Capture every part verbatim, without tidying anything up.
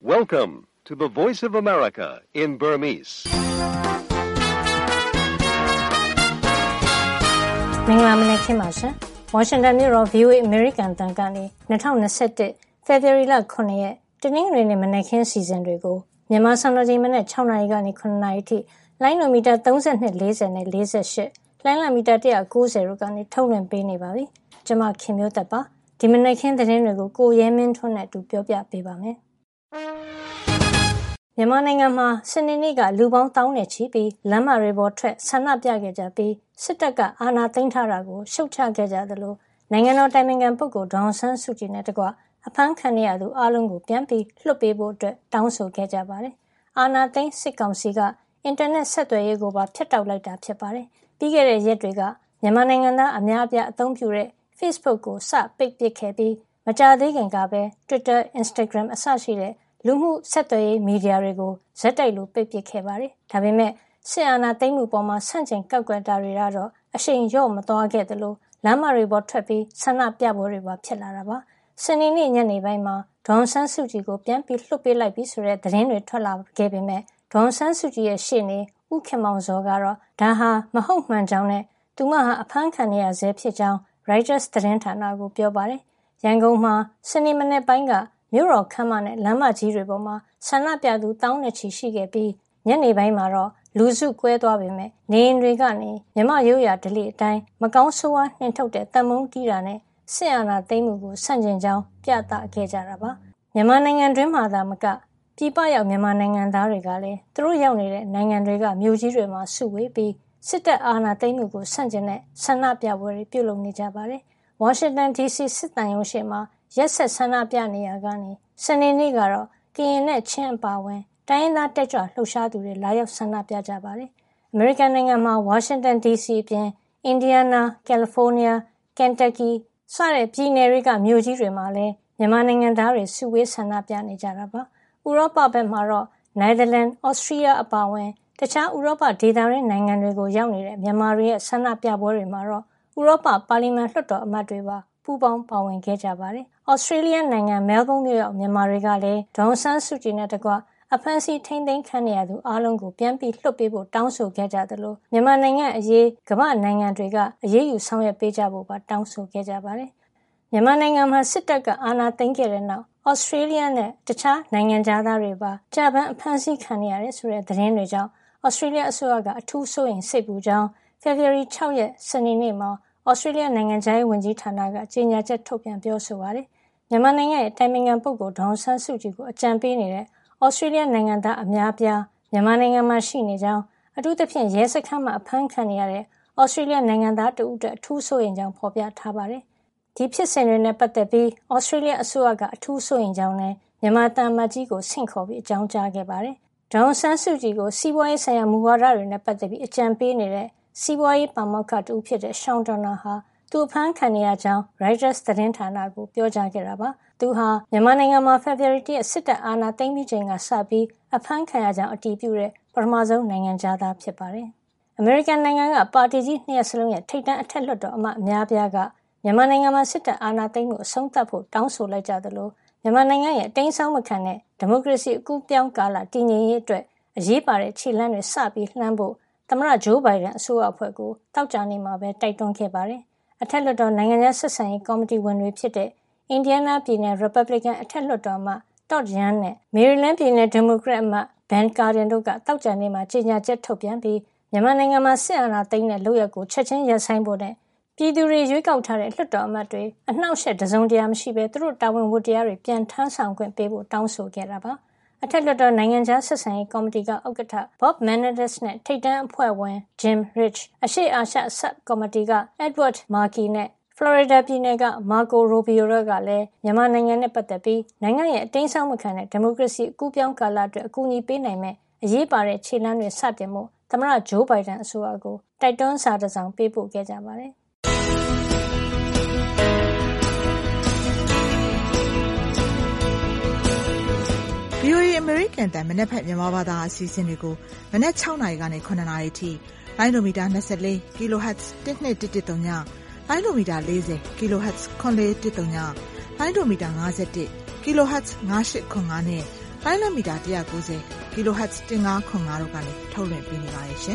Welcome to the Voice of America in Burmese. မင်္ဂလာမနက်ခင်းပါရှင်။ Washington မြို့တော် ဗွီအိုအေ American တန်ကနေ၂၀၂၁ February လခုနှစ်ရက်တနင်္ဂနွေနေ့မနက်ခင်းစီစဉ်တွေကိုမြန်မာစံတော်ချိန်မနက်၆နာရီကနေခုနှစ်နာရီထိလိုင်းနိုမီတာသုံး၂ ၄၀နဲ့၄၈လိုင်းလမီတာ၁၉၀တို့ကနေထုတ်လွှင့်ပေးနေပါပြီ။ကျွန်မခင်မျိုးသက်ပါ။ဒီမနက်ခင်းသတင်းတွေကိုကိုရဲမင်းထွန်းနဲ့အတူပြောပြပေးပါမယ်။မြန်မာနိုင်ငံမှာစနေနေ့ကလူပေါင်းတောင်းနဲ့ချီပြီးလမ်းမတွေပေါ်ထွက်ဆန္ဒပြခဲ့ကြပြီးစစ်တပ်ကအာဏာသိမ်းထားတာကိုရှုတ်ချခဲ့ကြသလိုနိုင်ငံတော်တိုင်ပင်ခံပုဂ္ဂိုလ်ဒေါ်အောင်ဆန်းစုကြည်နဲ့တကွအဖမ်းခံရသူအလုံးကိုပြန်ပြီးလွှတ်ပေးဖို့အတွက်တောင်းဆိုခဲ့ကြပါတယ်။အာဏာသိမ်းစစ်ကောင်စီကအင်တာနက်ဆက်သွယ်ရေးကိုပါဖျက်တောက်လိုက်တာဖြစ်ပါတယ်။ပြီးခဲ့တဲ့ရက်တွေကမြန်မာနိုင်ငံသားအများအပြားအသုံးပြုတဲ့ Facebook ကိုစပိတ်ပစ်ခဲ့ပြီးမကြာသေးခင်ကပဲ Twitter, Instagram အစရှိတဲ့လူမှုဆက်သွယ်ရေးမီဒီယာတွေကိုဇက်တိုက်လိုပိတ်ပစ်ခဲ့ပါတယ်။ဒါပေမဲ့စစ်အာဏာသိမ်းမှုပေါ်မှာဆန့်ကျင်ကောက်ကွယ်တာတွေကတော့အရှိန်လျော့မသွားခဲ့သလိုလမ်းမတွေပေါ်ထွက်ပြီးဆန္ဒပြပွဲတွေပါဖြစ်လာတာပါ။စနေနေ့ညနေပိုင်းမှာဒေါ်အောင်ဆန်းစုကြည်ကိုပြန်ပြီးလွှတ်ပေးလိုက်ပြီဆိုတဲ့သတင်းတွေထွက်လာခဲ့ပေမဲ့ဒေါ်အောင်ဆန်းစုကြည်ရဲ့ရှေ့နေဦးခင်မောင်ဇော်ကတော့ဒါဟာမဟုတ်မှန်ကြောင်းနဲ့သူမဟာအဖမ်းခံရဆဲဖြစ်ကြောင်း Reuters သတင်းဌာနကိုပြောပါတယ်။ရန်ကုန်မှာစနေမနေ့ပိုင်းကမြို့တော်ခမ်းမနဲ့လမ်းမကြီးတွေပေါ်မှာဆန္ဒပြသူတောင်းနဲ့ချီရှိခဲ့ပြီးညနေပိုင်းမှာတော့လူစုကွဲသွားပေမဲ့နေအိမ်တွေကနေမြမရိုးရာဓလေ့အတိုင်းမကောင်းဆိုးဝါးနှင်ထုတ်တဲ့တံမုံတီးတာနဲ့စစ်အာဏာသိမ်းမှုကိုဆန့်ကျင်ကြောင်းပြသခဲ့ကြတာပါမြန်မာနိုင်ငံတွင်းမှာသာမကပြည်ပရောက်မြန်မာနိုင်ငံသားတွေကလည်းသူတို့ရောက်နေတဲ့နိုင်ငံတွေကမြို့ကြီးတွေမှာစုဝေးပြီးစစ်တပ်အာဏာသိမ်းမှုကိုဆန့်ကျင်တဲ့ဆန္ဒပြပွဲတွေပြုလုပ်နေကြပါတယ်ဝါရှင်တန် ဒီစီ စစ်တမ်းရုံးရှိမှာရက်ဆက်ဆန္ဒပြနေရကနေစနေနေ့ကတော့ကရင်နဲ့ချင်းအပါဝင်တိုင်းရင်းသားတက်ကြွလှုပ်ရှားသူတွေလာရောက်ဆန္ဒပြကြပါတယ်။ American နိုင်ငံမှာဝါရှင်တန် ဒီစီ အပြင်အင်ဒီယားနား၊ကယ်လီဖိုးနီးယား၊ကန်တက်ကီစတဲ့ပြည်နယ်တွေကမြို့ကြီးတွေမှာလည်းမြန်မာနိုင်ငံသားတွေစုဝေးဆန္ဒပြနေကြတာပါ။ဥရောပဘက်မှာတော့နယ်သာလန်၊ဩစတြီးယားအပါဝင်တခြားဥရောပဒေသတွင်းနိုင်ငံတွေကိုရောက်နေတဲ့မြန်မာတွေရဲ့ဆန္ဒပြပွဲတွေမှာတော့ဥရောပပါလီမန်လွှတ်တော်အမတ်တွေပါပူးပေါင်းပါဝင်ခဲ့ကြပါတယ်။ဩစတြေးလျနိုင်ငံမဲလ်ဘုန်းမြို့ရောက်မြန်မာတွေကလည်းဒေါ်အောင်ဆန်းစုကြည်နဲ့တကွအဖမ်းဆီးထိန်းသိမ်းခံရသူအလုံးကိုပြန်ပြီးလွှတ်ပေးဖို့တောင်းဆိုခဲ့ကြသလိုမြန်မာနိုင်ငံအရေးကမ္ဘာနိုင်ငံတွေကအရေးယူဆောင်ရွက်ပေးကြဖို့ပါတောင်းဆိုခဲ့ကြပါတယ်။မြန်မာနိုင်ငံမှာစစ်တပ်ကအာဏာသိမ်းခဲ့တဲ့နောက်ဩစတြေးလျနဲ့တခြားနိုင်ငံသားတွေပါကြာပန်းအဖမ်းဆီးခံရတဲ့ဆိုတဲ့သတင်းတွေကြောင့်ဩစတြေးလျအစိုးရကအထူးစိုးရိမ်စိတ်ပူကြောင်း February ၆ရက်စနေနေ့မှာဩစတြေးလျနိုင်ငံခြားရေးဝန်ကြီးဌာနကကြေညာချက်ထုတ်ပြန်ပြောဆိုပါတယ်။မြန်မာနိုင်ငံရဲ့တိုင်ပင်ခံပုဂ္ဂိုလ်ဒေါ်အောင်ဆန်းစုကြည်ကိုအကြံပေးနေတဲ့ဩစတြေးလျနိုင်ငံသားအများအပြားမြန်မာနိုင်ငံမှာရှိနေကြောင်းအထူးသဖြင့်ရဲစခန်းမှာအဖမ်းခံနေရတဲ့ဩစတြေးလျနိုင်ငံသားတဦးအတွက်အထူးစိုးရိမ်ကြောင်းဖော်ပြထားပါတယ်။ဒီဖြစ်စဉ်တွေနဲ့ပတ်သက်ပြီးဩစတြေးလျအစိုးရကအထူးစိုးရိမ်ကြောင်းနဲ့မြန်မာတန်မတ်ကြီးကိုဆင့်ခေါ်ပြီးအကြောင်းကြားခဲ့ပါတယ်။ဒေါ်အောင်ဆန်းစုကြည်ကိုစီးပွားရေးဆိုင်ရာမူဝါဒတွေနဲ့ပတ်သက်ပြီးအကြံပေးနေတဲ့စီးပွားရေးပါမောက္ခတူဖြစ်တဲ့ရှောင်းဒနာဟာသူအဖမ်းခံရကြောင်း Reuters သတင်းဌာနကိုပြောကြားခဲ့တာပါ။သူဟာမြန်မာနိုင်ငံမှာ February ရက်စစ်တပ်အာဏာသိမ်းပြီးချိန်ကစပြီးအဖမ်းခံရကြောင်းအတည်ပြုတဲ့ပထမဆုံးနိုင်ငံသားဖြစ်ပါတယ်။ American နိုင်ငံကပါတီကြီးနှစ်ရပ်စလုံးရဲ့ထိပ်တန်းအထက်လွှတ်တော်အမတ်အများအပြားကမြန်မာနိုင်ငံမှာစစ်တပ်အာဏာသိမ်းမှုအဆုံးသတ်ဖို့တောင်းဆိုလိုက်ကြသလိုမြန်မာနိုင်ငံရဲ့အတိုင်းဆောင်မခံတဲ့ဒီမိုကရေစီအကူးပြောင်းကာလတည်ငြိမ်ရေးအတွက်အရေးပါတဲ့ခြေလှမ်းတွေစပြီးလှမ်းဖို့သမ္မတဂျိုးဘိုင်ဒန်အစိုးရအဖွဲ့ကိုတောက်ကြနေမှာပဲတိုက်တွန်းခဲ့ပါတယ်။အထက်လွှတ်တော်နိုင်ငံရေးဆက်ဆံရေးကော်မတီဝင်တွေဖြစ်တဲ့အင်ဒီယားနားပြည်နယ် Republican အထက်လွှတ်တော်အမတ် Todd Young နဲ့ Maryland ပြည်နယ် Democrat အမတ် Ben Cardin တို့ကတောက်ကြနေမှာကြေညာချက်ထုတ်ပြန်ပြီးမြန်မာနိုင်ငံမှာစစ်အာဏာသိမ်းတဲ့လုပ်ရက်ကိုချက်ချင်းရပ်ဆိုင်းဖို့နဲ့ပြည်သူတွေရွေးကောက်ထားတဲ့လွှတ်တော်အမတ်တွေအနှောက်အယှက်တစုံတရာမရှိဘဲသူတို့တာဝန်ဝတ္တရားတွေပြန်ထမ်းဆောင်ခွင့်ပေးဖို့တောင်းဆိုခဲ့တာပါ။အထက်လွှတ်တော်နိုင်ငံခြားဆက်ဆံရေးကော်မတီကဥက္ကဋ္ဌ Bob Menendez နဲ့ထိပ်တန်းအဖွဲ့ဝင် Jim Rich အရှေ့အာရှဆပ်ကော်မတီက Edward Markey နဲ့Florida ပြည်နယ်က Marco Rubio တို့ကလည်းမြန်မာနိုင်ငံနဲ့ပတ်သက်ပြီးနိုင်ငံရဲ့အတင်းဆောင်မခံတဲ့ဒီမိုကရေစီအကူးပြောင်းကာလအတွက်အကူအညီပေးနိုင်မဲ့အရေးပါတဲ့ခြေလှမ်းတွေစတင်မှုသမ္မတဂျိုးဘိုင်ဒန်အစိုးရကိုတိုက်တွန်းစာတစ်စောင်ပေးပို့ခဲ့ကြပါတယ်။ဗွီအိုအေ American တန်မနက်ဖြန်မြန်မာဘာသာအစီအစဉ်တွေကိုမနက်၆နာရီကနေခုနှစ်နာရီထိလိုင်းဒိုမီတာ၂၄ kilohertz တစ်နှစ်တစ်တစ်သုံးညလိုင်းဒိုမီတာ၄၀ kilohertz ခွန်လေးတစ်သုံးညလိုင်းဒိုမီတာ၅၁ kilohertz ၅၈ခွန်၅နဲ့လိုင်းလမီတာone ninety ကီလိုဟတ်ဇ်one five zero fiveတို့ကနေထုတ်လွှင့်ပေးနေပါတယ်ရှင်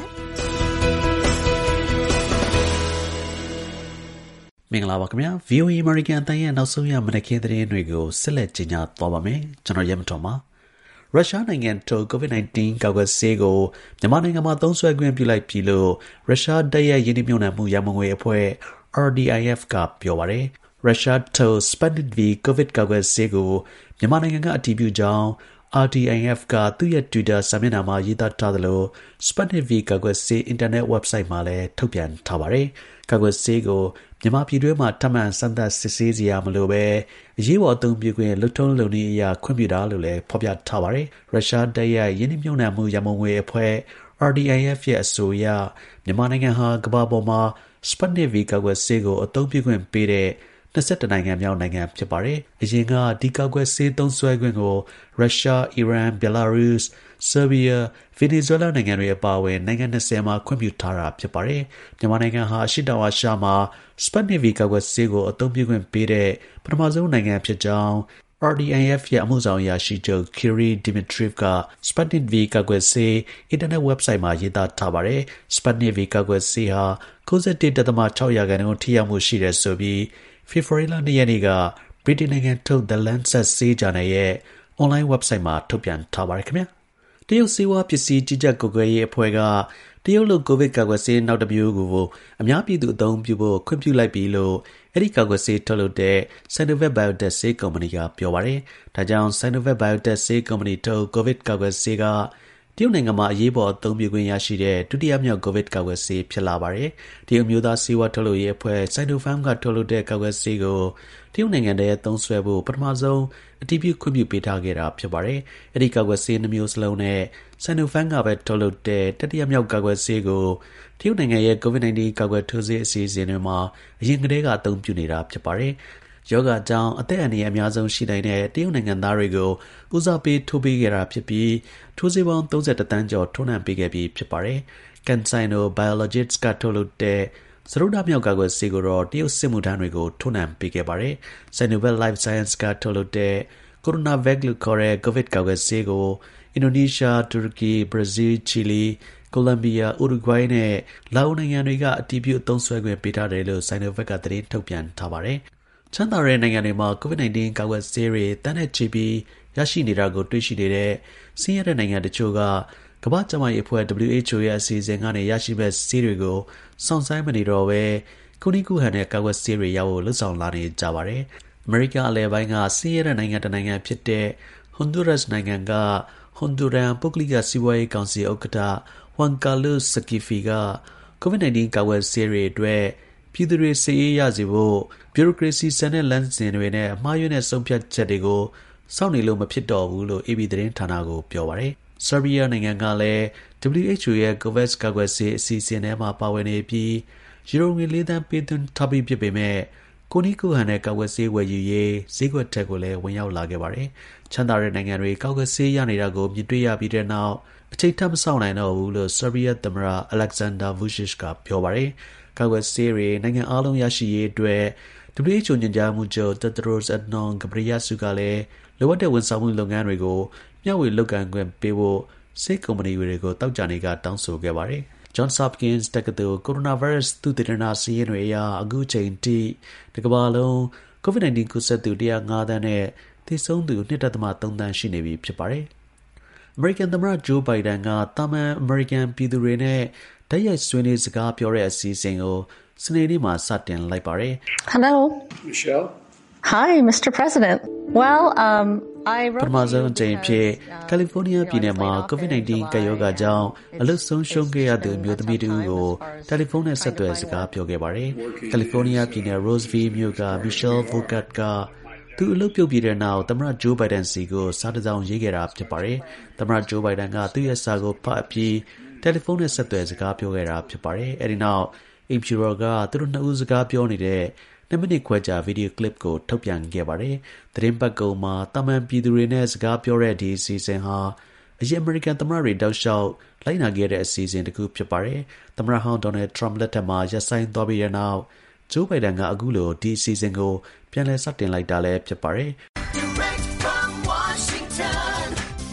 မင်္ဂလာပါခင်ဗျာ ဗွီအိုအေ American အသံရဲ့နောက်ဆုံးရမနက်ခင်းသတင်းတွေကိုဆက်လက်ကြီးညာသွားပါမယ်ကျွန်တော်ရဲမတော်ပါရုရှားနိုင်ငံထုတ် COVID nineteen ကာကွယ်ဆေးကိုမြန်မာနိုင်ငံမှာသုံးစွဲခွင့်ပြုလိုက်ပြီလို့ရုရှားတပ်ရဲ့ယင်းနှိမ့်မြှုပ်နှံမှုရန်ပုံငွေအဖွဲ့ R D I F ကပြောပါတယ်ရုရှားထုတ် Sputnik V COVID ကာကွယ်ဆေးကိုမြန်မာနိုင်ငံကအတည်ပြုကြောင်း R D I F ကသူ့ရဲ့ Twitter စာမျက်နှာမှာရေးသားထားသလို Sputnik V ကာကွယ်ဆေး internet website မှာလည်းထုတ်ပြန်ထားပါတယ်ကာကွယ်ဆေးကိုမြန်မာပြည်တွင်းမှာထပ်မံစမ်းသပ်စစ်ဆေးစရာမလိုပဲအရေးပေါ်အသုံးပြုခွင့်လွတ်ထုံးလုံနည်းအရာခွင့်ပြုတာလို့လည်းဖော်ပြထားပါတယ်ရုရှားတပ်ရဲ့ယင်းနှိမ့်မြှုပ်နှံမှုရန်ပုံငွေအဖွဲ့ R D I F ရဲ့အဆိုအရမြန်မာနိုင်ငံဟာကမ္ဘာပေါ်မှာ Sputnik V ကာကွယ်ဆေးကိုအသုံးပြုခွင့်ပေးတဲ့twenty-oneနိုင်ငံမြောက်နိုင်ငံဖြစ်ပါတယ်အရင်ကဒီကာကွယ်ဆေးသုံးစွဲခွင့်ကိုရုရှားအီရန်ဘယ်လာရုစ်ဆာဘီးယားဗင်နီဇွဲလားနိုင်ငံတွေအပါအဝင်နိုင်ငံtwentyမှာခွင့်ပြုထားတာဖြစ်ပါတယ်မြန်မာနိုင်ငံဟာအရှေ့တောင်အာရှမှာ Sputnik V ကာကွယ်ဆေးကိုအသုံးပြုခွင့်ပေးတဲ့ပထမဆုံးနိုင်ငံဖြစ်ကြောင်းR D I F ရဲ့အမှုဆောင်အရာရှိချုပ် Kirill Dmitriev က Sputnik V ကာကွယ်ဆေး internet website မှာရေးသားထားပါတယ် Sputnik V ကာကွယ်ဆေးဟာninety-one point sixရာခိုင်နှုန်းထိရောက်မှုရှိတယ်ဆိုပြီးဖေဖော်ဝါရီလtwoရက်နေ့ကဗြိတိန်နိုင်ငံထုတ် The Lancet ဆေးဂျာနယ်ရဲ့ online website မှာထုတ်ပြန်ထားပါတယ်ခင်ဗျာတရုတ်ဆေးဝါးပစ္စည်းကြီးကြပ်ကွပ်ကဲရေးအဖွဲ့ကတရုတ်လိုကိုဗစ်ကာကွယ်ဆေးနောက်တစ်မျိုးကိုအများပြည်သူအသုံးပြုဖို့ခွင့်ပြုလိုက်ပြီလို့အဲ့ဒီကာကွယ်ဆေးထုတ်လုပ်တဲ့ Sinovac Biotech ဆေးကုမ္ပဏီကပြောပါတယ်ဒါကြောင့် Sinovac Biotech ဆေးကုမ္ပဏီထုတ်ကိုဗစ်ကာကွယ်ဆေးကတရုတ်နိုင်ငံမှာအရေးပေါ်အသုံးပြုခွင့်ရရှိတဲ့ဒုတိယမြောက်ကိုဗစ်ကာကွယ်ဆေးဖြစ်လာပါတယ်တရုတ်မျိုးသားဆေးဝါးထုတ်လုပ်ရေးအဖွဲ့ Sinopharm ကထုတ်လုပ်တဲ့ကာကွယ်ဆေးကိုတရုတ်နိုင်ငံထဲသုံးစွဲဖို့ပထမဆုံးအတည်ပြုခွင့်ပြုပေးထားခဲ့တာဖြစ်ပါတယ်အဲ့ဒီကာကွယ်ဆေးနှမျိုးစလုံးနဲ့ Sinopharm ကပဲထုတ်လုပ်တဲ့တတိယမြောက်ကာကွယ်ဆေးကိုတရုတ်နိုင်ငံရဲ့ COVID nineteen ကာကွယ်ထိုးဆေးအစီအစဉ်တွေမှာအရင်ကတည်းကအသုံးပြုနေတာဖြစ်ပါတယ်ယောဂကြောင့်အသက်အန္တရာယ်အများဆုံးရှိနိုင်တဲ့တရုတ်နိုင်ငံသားတွေကိုဦးစားပေးထိုးပေးခဲ့တာဖြစ်ပြီးထိုးဆေးပေါင်းthirty-oneသန်းကျော်ထိုးနှံပေးခဲ့ပြီးဖြစ်ပါတယ်။ CanSino Biologics ကထုတ်လုပ်တဲ့စရုဒ္ဓမြောက်ကာကွယ်ဆေးကိုတော့တရုတ်စစ်မှုထမ်းတွေကိုထိုးနှံပေးခဲ့ပါတယ်။ Sinovac Life Science ကထုတ်လုပ်တဲ့ CoronaVac လို့ခေါ်တဲ့ကိုဗစ်ကာကွယ်ဆေးကိုအင်ဒိုနီးရှား၊တူရကီ၊ဘရာဇီး၊ချီလီ၊ကိုလံဘီယာ၊ဥရုဂွိုင်းနဲ့လာအိုနိုင်ငံတွေကအတည်ပြုအသုံးစွဲခွင့်ပေးထားတယ်လို့ Sinovac ကသတင်းထုတ်ပြန်ထားပါတယ်။ချမ်းသာတဲ့နိုင်ငံတွေမှာ COVID nineteen ကာကွယ်ဆေးတွေတန်းနဲ့ချီပြီးရရှိနေတာကိုတွေ့ရှိနေတဲ့ဆင်းရဲတဲ့နိုင်ငံတချို့ကကမ္ဘာ့ကျန်းမာရေးအဖွဲ့ W H O ရဲ့အစီအစဉ်ကနေရရှိမဲ့ဆေးတွေကိုစောင့်ဆိုင်းမနေတော့ပဲကုနီးကူးဟန်တဲ့ကာကွယ်ဆေးတွေရဖို့လှုံ့ဆော်လာနေကြပါတယ်။အမေရိကန်အလယ်ပိုင်းကဆင်းရဲတဲ့နိုင်ငံတစ်နိုင်ငံဖြစ်တဲ့ Honduras နိုင်ငံက Honduran ပုဂ္ဂလိကစီးပွားရေးကောင်စီဥက္ကဋ္ဌ Juan Carlos Schiaffy က COVID nineteen ကာကွယ်ဆေးတွေအတွက်ပြည်သူတွေဆေးရစေဖို့ဗျူရိုကရေစီစနစ်လမ်းစဉ်တွေနဲ့အမှားယွင်းတဲ့ဆုံးဖြတ်ချက်တွေကိုစောင့်နေလို့မဖြစ်တော့ဘူးလို့ A B သတင်းဌာနကိုပြောပါတယ်။ဆာဘီးယားနိုင်ငံကလည်း W H O ရဲ့ COVAX ကာကွယ်ဆေးအစီအစဉ်ထဲမှာပါဝင်နေပြီးယူရိုငွေfourသန်းပေးသွင်းထားပြီးဖြစ်ပေမဲ့ကိုနီးကူးဟန်တဲ့ကာကွယ်ဆေးဝယ်ယူရေးဈေးကွက်ထက်ကိုလည်းဝင်ရောက်လာခဲ့ပါတယ်။ချမ်းသာတဲ့နိုင်ငံတွေကာကွယ်ဆေးရနေတာကိုမြင်တွေ့ရပြီးတဲ့နောက်အချိန်ထပ်မစောင့်နိုင်တော့ဘူးလို့ဆာဘီးယားသမ္မတ Alexander Vučić ကပြောပါတယ်။ကာကွယ်ဆေးတွေနိုင်ငံအားလုံးရရှိရေးအတွက် W H O ညွှန်ကြားမှုချုပ် Tedros Adhanom Ghebreyesus ကလည်းလိုအပ်တဲ့ဝန်ဆောင်မှုလုပ်ငန်းတွေကိုမျှဝေလုပ်ကိုင်ခွင့်ပေးဖို့ဆေးကုမ္ပဏီတွေကိုတောက်ကြနေကတောင်းဆိုခဲ့ပါတယ်။ Johns Hopkins တက္ကသိုလ်ကိုရိုနာဗိုင်းရပ်စ်သုတေသနစာရင်းတွေအရအခုချိန်ထိတစ်ကမ္ဘာလုံး COVID nineteen ကူးစက်သူone oh fiveသန်းနဲ့သေဆုံးသူtwo point threeသန်းရှိနေပြီဖြစ်ပါတယ်။ အမေရိကန်သမ္မတ Joe Biden ကသာမန်အမေရိကန်ပြည်သူတွေနဲ့တိုက်ရိုက်ဆွေးနွေးစကားပြောတဲ့အစီအစဉ်ကိုစနေနေ့မှာစတင်လိုက်ပါတယ်။ Hello Michelle Hi Mister President Well um I wrote ပထမဆုံးအကြိမ်ဖြစ်ကယ်လီဖိုးနီးယားပြည်နယ်မှာ COVID nineteen ကပ်ရောဂါကြောင့်အလုပ်ဆုံးရှုံးခဲ့ရသူအမျိုးသမီးတူကိုတယ်လီဖုန်းနဲ့ဆက်သွယ်စကားပြောခဲ့ပါတယ်။ကယ်လီဖိုးနီးယားပြည်နယ် Roseville မြို့က Michelle Volkert ကသူအလုပ်ပြုတ်ပြီးတဲ့နောက်သမ္မတ Joe Biden စီကိုစာတစ်စောင်ရေးခဲ့တာဖြစ်ပါတယ်။သမ္မတ Joe Biden ကသူ့ရဲ့စာကိုဖတ်ပြီးတယ်လီဖုန်းနဲ့ဆက်သွယ်စကားပြောခဲ့တာဖြစ်ပါတယ်။အဲဒီနောက်အိမ်ဖြူတော်ကသူတို့နှစ်ဦးစကားပြောနေတဲ့twoမိနစ်ခွဲကြာဗီဒီယိုကလစ်ကိုထုတ်ပြန်ခဲ့ပါတယ်။သတင်းပတ်ကုံမှာတာမန်ပြည်သူတွေနဲ့စကားပြောတဲ့ဒီအစီအစဉ်ဟာအရင်အမေရိကန်သမ္မတတွေတောက်လျှောက်လိုက်နာခဲ့တဲ့အစီအစဉ်တစ်ခုဖြစ်ပါတယ်။သမ္မတဟောင်းဒေါ်နယ်ထရမ့်လက်ထက်မှာရပ်ဆိုင်းသွားပြီးတဲ့နောက်ဂျိုးဘိုင်ဒန်ကအခုလိုဒီအစီအစဉ်ကိုပြန်လည်စတင်လိုက်တာလည်းဖြစ်ပါတယ်။ Direct from Washington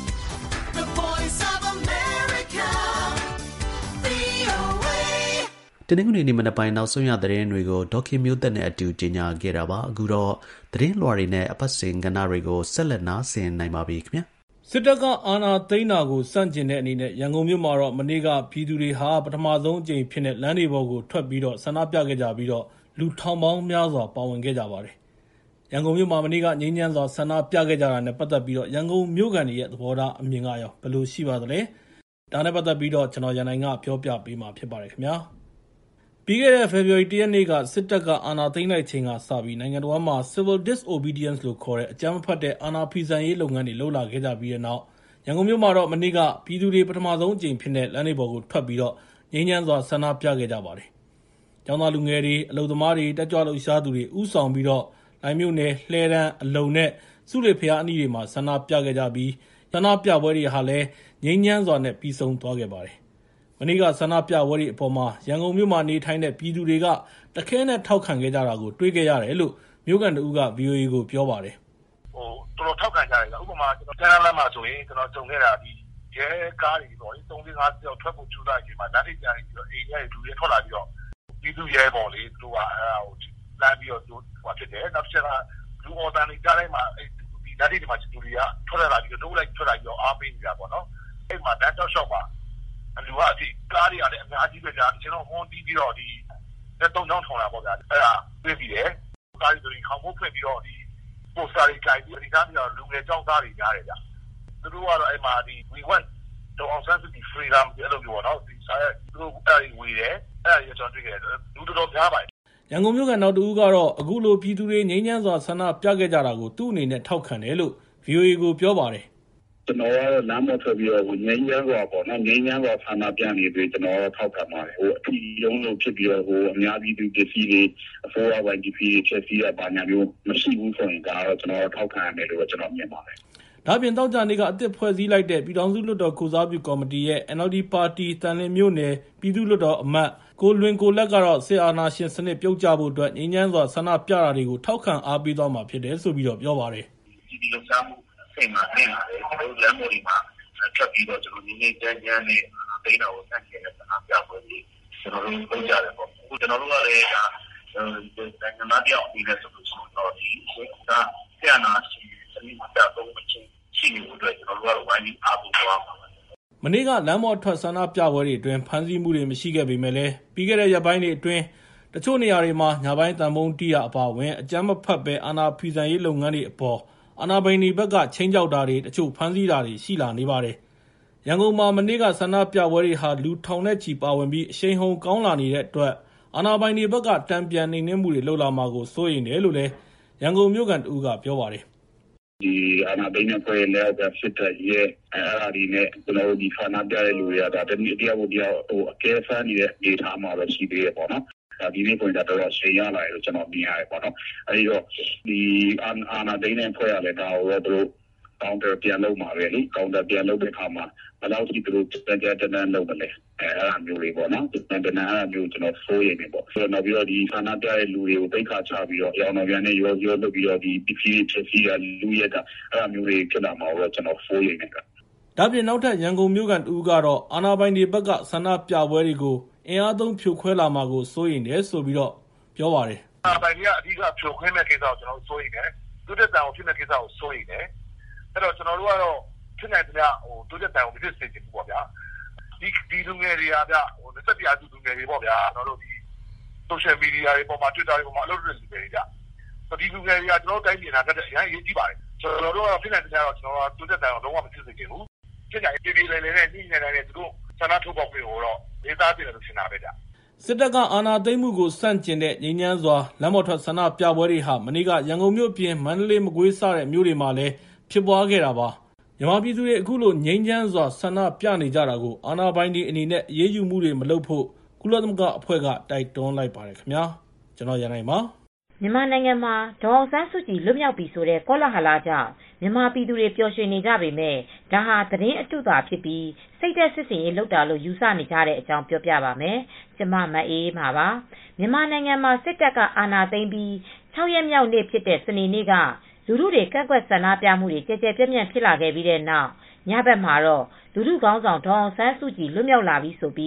တင်းငွေနေမနပိုင်နောက်ဆုံးရသတင်းတွေကိုဒေါခင်မျိုးသက်နဲ့အတူကြီးညာခဲ့တာပါအခုတော့သတင်းလွှာတွေနဲ့အပတ်စဉ်ကဏ္ဍတွေကိုဆက်လက်နားဆင်နိုင်ပါပြီခင်ဗျာစစ်တပ်ကအာဏာသိမ်းတာကိုစန့်ကျင်တဲ့အနေနဲ့ရန်ကုန်မြို့မှာတော့မနေ့ကပြည်သူတွေဟာပထမဆုံးအကြိမ်ဖြစ်တဲ့လမ်းတွေပေါ်ကိုထွက်ပြီးတော့ဆန္ဒပြခဲ့ကြပြီးတော့လူထောင်ပေါင်းများစွာပါဝင်ခဲ့ကြပါတယ်ရန်ကုန်မြို့မှာမနေ့ကငြိမ်းချမ်းစွာဆန္ဒပြခဲ့ကြတာနဲ့ပတ်သက်ပြီးတော့ရန်ကုန်မြို့ကန်ရဲ့သဘောထားအမြင်ကရောဘယ်လိုရှိပါသလဲဒါနဲ့ပတ်သက်ပြီးတော့ကျွန်တော်ရန်နိုင်ကပြောပြပေးမှာဖြစ်ပါတယ်ခင်ဗျာပြီးခဲ့တဲ့ဖေဖော်ဝါရီလ ရက်နေ့ကစစ်တပ်ကအာဏာသိမ်းလိုက်ချိန်ကစပြီးနိုင်ငံတော်မှာ civil disobedience လို့ခေါ်တဲ့အကြမ်းမဖက်တဲ့အာဏာဖီဆန်ရေးလုပ်ငန်းတွေလုပ်လာခဲ့ကြပြီးတဲ့နောက်ရန်ကုန်မြို့မှာတော့မနေ့ကပြည်သူတွေပထမဆုံးအကြိမ်ဖြစ်တဲ့လမ်းတွေပေါ်ကိုထွက်ပြီးတော့ငြိမ်းချမ်းစွာဆန္ဒပြခဲ့ကြပါတယ်။ကျောင်းသားလူငယ်တွေအလုပ်သမားတွေတက်ကြွလှုပ်ရှားသူတွေဥဆောင်ပြီးတော့လိုင်မြို့နယ်လှဲတန်းအလုံနဲ့စုလေဖျားအနီးတွေမှာဆန္ဒပြခဲ့ကြပြီးဆန္ဒပြပွဲတွေဟာလည်းငြိမ်းချမ်းစွာနဲ့ပြီးဆုံးသွားခဲ့ပါတယ်။မနေ့ကဆန္ဒပြပွဲတွေအပေါ်မှာရန်ကုန်မြို့မှာနေထိုင်တဲ့ပြည်သူတွေကတခဲနဲ့ထောက်ခံခဲ့ကြတာကိုတွေ့ခဲ့ရတယ်လို့မြို့ကန်တဦးက ဗီအိုအေ ကိုပြောပါတယ်ဟိုတော်တော်ထောက်ခံကြတယ်ဥပမာကျွန်တော်တန်းလမ်းမှာဆိုရင်ကျွန်တော်ကြုံခဲ့တာဒီရဲကားတွေပေါ့ဒီသုံးလေးငါးယောက်ထွက်ဖို့ကြိုးစားကြည့်မှာလက်ထိပ်ကြပြီးတော့အိမ်ရဲ့လူတွေထွက်လာပြီးတော့ပြည်သူရဲပေါ်လေသူကအဲဟိုလမ်းပြီးတော့သူဟိုဖြစ်တယ်နောက်တစ်ချက်ကလူအော်တန်တွေကြားထဲမှာအဲဒီလက်ထိပ်တွေမှာလူတွေကထွက်လာပြီးတော့တိုးလိုက်ထွက်လာပြီးတော့အားပေးနေတာပေါ့နော်အဲ့မှာတန်းတောက်လျှောက်ပါလူကအဒီကားတွေကလည်းအများကြီးပဲကြာကျွန်တော်ဟွန်းတီးပြီးတော့ဒီလက်သုံးချောင်းထောင်လာပေါ့ဗျာအဲ့ဒါတွေ့ပြီးတယ်ကားတွေဆိုရင်ခေါင်းမိုးဖွင့်ပြီးတော့ဒီပိုစတာတွေကြိုက်ပြီးဒီကားတွေလူငယ်ကြောင်းသားတွေများတယ်ဗျသူတို့ကတော့အဲ့မှာဒီ we want to also be freedom အဲ့လိုမျိုးနော်ဒီဆိုင်သူတို့အဲ့ဒီဝေးတယ်အဲ့ဒီကျွန်တော်တွေ့ခဲ့တယ်လူတော်များပါတယ်ရန်ကုန်မြို့ကနောက်တူကတော့အခုလိုပြည်သူတွေငြိမ်းချမ်းစွာဆန္ဒပြခဲ့ကြတာကိုသူ့အနေနဲ့ထောက်ခံတယ်လို့ ဗီအိုအေ ကိုပြောပါတယ်ကျွန်တော်ကတော့လမ်းမထွက်ပြီးတော့ငြိမ်းချမ်းစွာပေါ့နော်ငြိမ်းချမ်းစွာဆန္ဒပြနေပြီးကျွန်တော်ထောက်ခံပါတယ်ဟိုအထီးလုံးလို့ဖြစ်ပြီးတော့ဟိုအများပြည်သူပစ္စည်းတွေအစိုးရပိုင်းပစ္စည်းတွေချက်စီးရပါညာမျိုးမရှိဘူးဆိုရင်ဒါတော့ကျွန်တော်ထောက်ခံရမယ်လို့ကျွန်တော်မြင်ပါတယ်ဒါပြင်တောက်ကြနေကအစ်စ်ဖွဲ့စည်းလိုက်တဲ့ပြည်ထောင်စုလွှတ်တော်ကိုစားပြုကော်မတီရဲ့ အန် အယ်လ် ဒီ ပါတီတန်လင်းမြို့နယ်ပြည်သူ့လွှတ်တော်အမတ်ကိုလွင်ကိုလက်ကတော့စစ်အာဏာရှင်စနစ်ပြုတ်ကျဖို့အတွက်ငြိမ်းချမ်းစွာဆန္ဒပြတာတွေကိုထောက်ခံအားပေးသွားမှာဖြစ်တယ်ဆိုပြီးတော့ပြောပါတယ်ဒီဒီလောက်စားမှုစိတ်မှာနေတယ်ကျွန်တော်လမ်းပေါ်ဒီမှာထွက်ပြီးတော့ကျွန်တော်နေနေကြမ်းကြမ်းနဲ့ဒိန်းတော်ကိုစန့်ကျင်တဲ့ဆန္ဒပြပွဲတွေကျွန်တော်တို့လုပ်ကြတယ်ပေါ့အခုကျွန်တော်တို့ကလည်းဒါနိုင်ငံသားတယောက်အနေနဲ့ဆိုလို့ရှိရင်တော့ဒီဒါဆရာနာရှင်စနစ်ပြတော့မချင်းရှိနေလို့အတွက်ကျွန်တော်တို့ကတော့ဝိုင်းပြီးအားပေးသွားမှာမနေ့ကလမ်းပေါ်ထွက်ဆန္ဒပြပွဲတွေအတွင်းဖမ်းဆီးမှုတွေမရှိခဲ့ပေမဲ့လည်းပြီးခဲ့တဲ့ရက်ပိုင်းတွေအတွင်းတချို့နေရာတွေမှာညာပိုင်းတန်ပုံးတီးရအပါဝင်အကြမ်းမဖက်ပဲအာဏာဖီဆန်ရေးလုပ်ငန်းတွေအပေါ်အာဏာပိုင်တွေဘက်ကချင်းကြောက်တာတွေတချို့ဖမ်းဆီးတာတွေရှိလာနေပါတယ်။ရန်ကုန်မှာမနေ့ကဆန္ဒပြပွဲတွေဟာလူထောင်နဲ့ချီပါဝင်ပြီးအရှိန်ဟုန်ကောင်းလာနေတဲ့အတွက်အာဏာပိုင်တွေဘက်ကတံပြန်နေနှင်းမှုတွေလှုပ်လာမှာကိုစိုးရိမ်တယ်လို့လည်းရန်ကုန်မြို့ကန်တဦးကပြောပါတယ်။ဒီအာဏာပိုင်တွေဖွဲ့လဲတဲ့စစ်တပ်ရဲ့အဲ့ဒါဒီနဲ့ကျွန်တော်တို့ဒီဆန္ဒပြတဲ့လူတွေကဒါတနည်းတရားကိုတရားဟိုအကဲဆန်းနေတဲ့ဒေတာမှာပဲရှိသေးတယ်ပေါ့နော်။ဒီနေ့pointတော့တော့ရှင်းရလာတယ်လို့ကျွန်တော်မြင်ရတယ်ပေါ့နော်အဲဒီတော့ဒီအာနာဒိန်းနဲ့ဖွဲ့ရလဲဒါတော့သူတို့ counter ပြန်လုပ်မှာပဲလေ counter ပြန်လုပ်တဲ့အခါမှာဘယ်လောက်ထိသူတို့တကယ်တမ်းလုပ်မလဲအဲအဲ့လိုမျိုးလေးပေါ့နော်တကယ်တမ်းအဲ့လိုမျိုးကျွန်တော်ဆိုးရင်ပေါ့ဆိုတော့နောက်ပြီးတော့ဒီဌာနပြတဲ့လူတွေကိုတိတ်ခါချပြီးတော့ရောင်တော်ပြန်နဲ့ရောရောလုပ်ပြီးတော့ဒီ ပီ ပီ ဖြစ်စီရလူရတာအဲ့လိုမျိုးတွေဖြစ်လာမှာတော့ကျွန်တော်ဆိုးရင်နေတာဒါပြင်နောက်ထပ်ရန်ကုန်မြို့ကန်တူကတော့အာနာပိုင်တွေဘက်ကဆန္ဒပြပွဲတွေကိုအင်အားသုံးဖြိုခွဲလာမှာကိုစိုးရိမ်တယ်ဆိုပြီးတော့ပြောပါတယ်အာနာပိုင်တွေကအဓိကဖြိုခွဲမဲ့ကိစ္စကိုကျွန်တော်စိုးရိမ်တယ်သူတက်တန်ကိုဖြစ်မဲ့ကိစ္စကိုစိုးရိမ်တယ်အဲ့တော့ကျွန်တော်တို့ကတော့ဖြစ်နိုင်တဲ့ဟိုသူတက်တန်ကိုမဖြစ်စေချင်ဘူးပေါ့ဗျာဒီဒီလူငယ်တွေကဗျဟိုလက်ပြအတူလူငယ်တွေပေါ့ဗျာကျွန်တော်တို့ဒီ social media တွေပေါ်မှာ Twitter တွေပေါ်မှာအလုပ်လုပ်နေတယ်ဗျဒီလူငယ်တွေကကျွန်တော်တို့တိုင်းပြည်နာတဲ့အရင်ရေးကြည့်ပါတယ်ကျွန်တော်တို့ကဖြစ်နိုင်တဲ့တော့ကျွန်တော်တို့သူတက်တန်ကိုလုံးဝမဖြစ်စေချင်ဘူးဖြစ်နိုင်ပြည်ပြည်လေးလေးနဲ့ညှိနှိုင်းနေတဲ့သူတို့ဆန္ဒထုတ်ဖော်ပြီးတော့ဒေသပြည်လို့ရှင်းတာပဲဗျစစ်တပ်ကအာဏာသိမ်းမှုကိုစန့်ကျင်တဲ့ငြိမ်းချမ်းစွာလမ်းပေါ်ထွက်ဆန္ဒပြပွဲတွေဟာမနေ့ကရန်ကုန်မြို့ပြင်မန္တလေးမကွေးစတဲ့မြို့တွေမှာလည်းဖြစ်ပွားခဲ့တာပါမြန်မာပြည်သူတွေအခုလိုငြိမ်းချမ်းစွာဆန္ဒပြနေကြတာကိုအာဏာပိုင်တွေအနေနဲ့အရေးယူမှုတွေမလုပ်ဖို့ကုလသမဂ္ဂအဖွဲ့ကတိုက်တွန်းလိုက်ပါတယ်ခင်ဗျာကျွန်တော်ရန်နိုင်ပါမြန်မာနိုင်ငံမှာဒေါ်အောင်ဆန်းစုကြည်လွတ်မြောက်ပြီဆိုတဲ့ကောလာဟလကြောင့်မြန်မာပြည်သူတွေပျော်ရွှင်နေကြပေမဲ့ဒါဟာသတင်းအတုသာဖြစ်ပြီးစိတ်သက်စစ်စင်ရေးလုပ်တာလို့ယူဆနေကြတဲ့အကြောင်းပြောပြပါမယ်။ကျွန်မမအေးမှာပါ။မြန်မာနိုင်ငံမှာစစ်တပ်ကအာဏာသိမ်းပြီး၆ရက်မြောက်နေ့ဖြစ်တဲ့စနေနေ့ကလူထုတွေကန့်ကွက်ဆန္ဒပြမှုတွေကြဲကြဲပြန့်ပြန့်ဖြစ်လာခဲ့ပြီးတဲ့နောက်ညဘက်မှာတော့လူထုခေါင်းဆောင်ဒေါ်အောင်ဆန်းစုကြည်လွတ်မြောက်လာပြီဆိုပြီး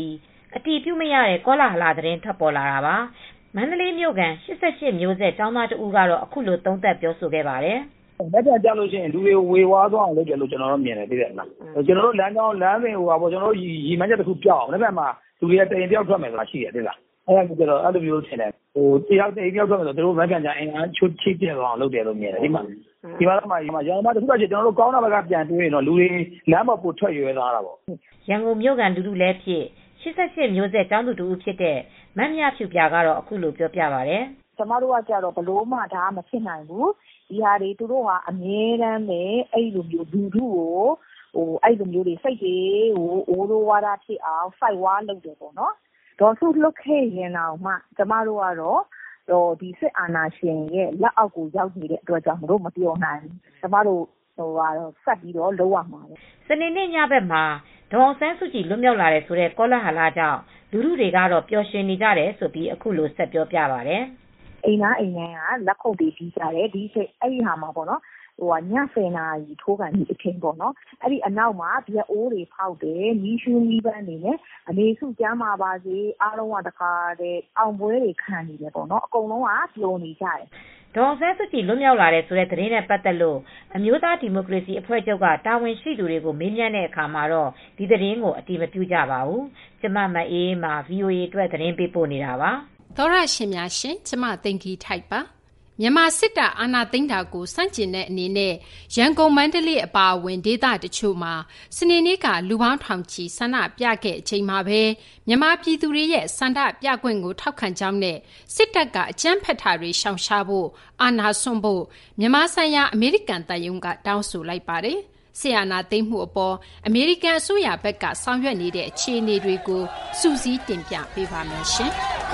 အတီးပြုမရတဲ့ကောလာဟလာသတင်းထွက်ပေါ်လာတာပါမန္တလေးမြို့ကန်ရှစ်ဆယ့်ရှစ်မျိုးဆက်ကျောင်းသားတဦးကတော့အခုလိုသုံးသပ်ပြောဆိုခဲ့ပါတယ်လက်ထက်ကြလို့ရှိရင်လူတွေဝေဝါးသွားအောင်လုပ်တယ်လို့ကျွန်တော်တို့မြင်တယ်သိတယ်မလားကျွန်တော်တို့လမ်းကြောင်းလမ်းစဉ်ဟိုပါပေါ့ကျွန်တော်တို့ရီမှန်းချက်တစ်ခုပြောက်အောင်လက်ဖက်မှာလူတွေတရင်တယောက်ထွက်မယ်ဆိုတာရှိတယ်သိလားအဲ့ဒါကြတော့အဲ့လိုမျိုးထင်တယ်ဟိုတယောက်တရင်တယောက်ထွက်မယ်ဆိုတို့မပြန်ကြအင်အားချိုးချိပြည့်သွားအောင်လုပ်တယ်လို့မြင်တယ်ဒီမှာဒီမှာတော့မှဒီမှာရန်ကုန်မှာတစ်ခုတည်းကျွန်တော်တို့ကောင်းတာဘက်ကပြန်တွေးရင်တော့လူတွေလမ်းပေါ်ပို့ထွက်ရွေးသွားတာပေါ့ရန်ကုန်မြို့ကန်လူလူလည်းဖြစ်ရှစ်ဆယ့်ရှစ်မျိုးဆက်ကျောင်းသူတူဖြစ်တဲ့မမ်းမြဖြူပြကတော့အခုလိုပြောပြပါတယ်ကျမတို့ကကြတော့ဘလို့မှဒါမဖြစ်နိုင်ဘူးဒီဟာတွေသူတို့ကအမြဲတမ်းပဲအဲ့လိုမျိုးလူလူကိုဟိုအဲ့လိုမျိုးတွေစိတ်တွေဟိုအိုးလိုဝါဒဖြစ်အောင်စိုက်ဝါလုပ်တယ်ပေါ့နော်ဒေါ်စုလွတ်ခဲ့ရင်တော့မှကျမတို့ကတော့ဟိုဒီစစ်အာဏာရှင်ရဲ့လက်အောက်ကိုရောက်နေတဲ့အတွက်ကြောင့်မတို့မပြောနိုင်ဘူးကျမတို့ဟိုကတော့ဆက်ပြီးတော့လုံးဝမှာပဲစနေနေ့ညဘက်မှာဒေါ်ဆန်းစုကြည်လွတ်မြောက်လာတယ်ဆိုတဲ့ကောလာဟလာကြောင့်လူလူတွေကတော့ပျော်ရွှင်နေကြတယ်ဆိုပြီးအခုလိုဆက်ပြောပြပါတယ်အိမ်သားအိမ်ငန်းကလက်ခုပ်တွေပြီးကြတယ်ဒီချိန်အဲ့ဒီဟာမှာပေါ့နော်ဟိုကညဆယ်နာရီထိုးကန်ဒီအချိန်ပေါ့နော်အဲ့ဒီအနောက်မှာဘရက်အိုးတွေဖောက်တယ်မီးရှူးမီးပန်းတွေနဲ့အနေစုကျမ်းမာပါစေအားလုံးကတခါတည်းအောင်ပွဲတွေခံနေတယ်ပေါ့နော်အကုန်လုံးကပျော်နေကြတယ်ဒေါ်ဆန်းစုကြည်လွတ်မြောက်လာတဲ့ဆိုတဲ့သတင်းနဲ့ပတ်သက်လို့အမျိုးသားဒီမိုကရေစီအဖွဲ့ချုပ်ကတာဝန်ရှိသူတွေကိုမေးမြန်းတဲ့အခါမှာတော့ဒီသတင်းကိုအတည်မပြုကြပါဘူးကျမမအေးမှာ ဗီအိုအေ အတွက်သတင်းပေးပို့နေတာပါသောရရှင်များရှင်ကျမသိင်္ဂီထိုက်ပါမြန်မာစစ်တပ်အာဏာသိမ်းတာကိုစန့်ကျင်တဲ့အနေနဲ့ရန်ကုန်မန္တလေးအပါအဝင်ဒေသတချို့မှာစနေနေ့ကလူပေါင်းထောင်ချီဆန္ဒပြခဲ့အချိန်မှာပဲမြန်မာပြည်သူတွေရဲ့ဆန္ဒပြခွင့်ကိုထောက်ခံကြောင်းနဲ့စစ်တပ်ကအကြမ်းဖက်တာတွေရှောင်ရှားဖို့အာဏာစွန့်ဖို့မြန်မာဆိုင်ရာအမေရိကန်တပ်ယုံကတောင်းဆိုလိုက်ပါတယ်ဆီယနာသိမ်းမှုအပေါ်အမေရိကန်အစိုးရဘက်ကဆောင်ရွက်နေတဲ့အခြေအနေတွေကိုစူးစီးတင်ပြပေးပါမယ်ရှင်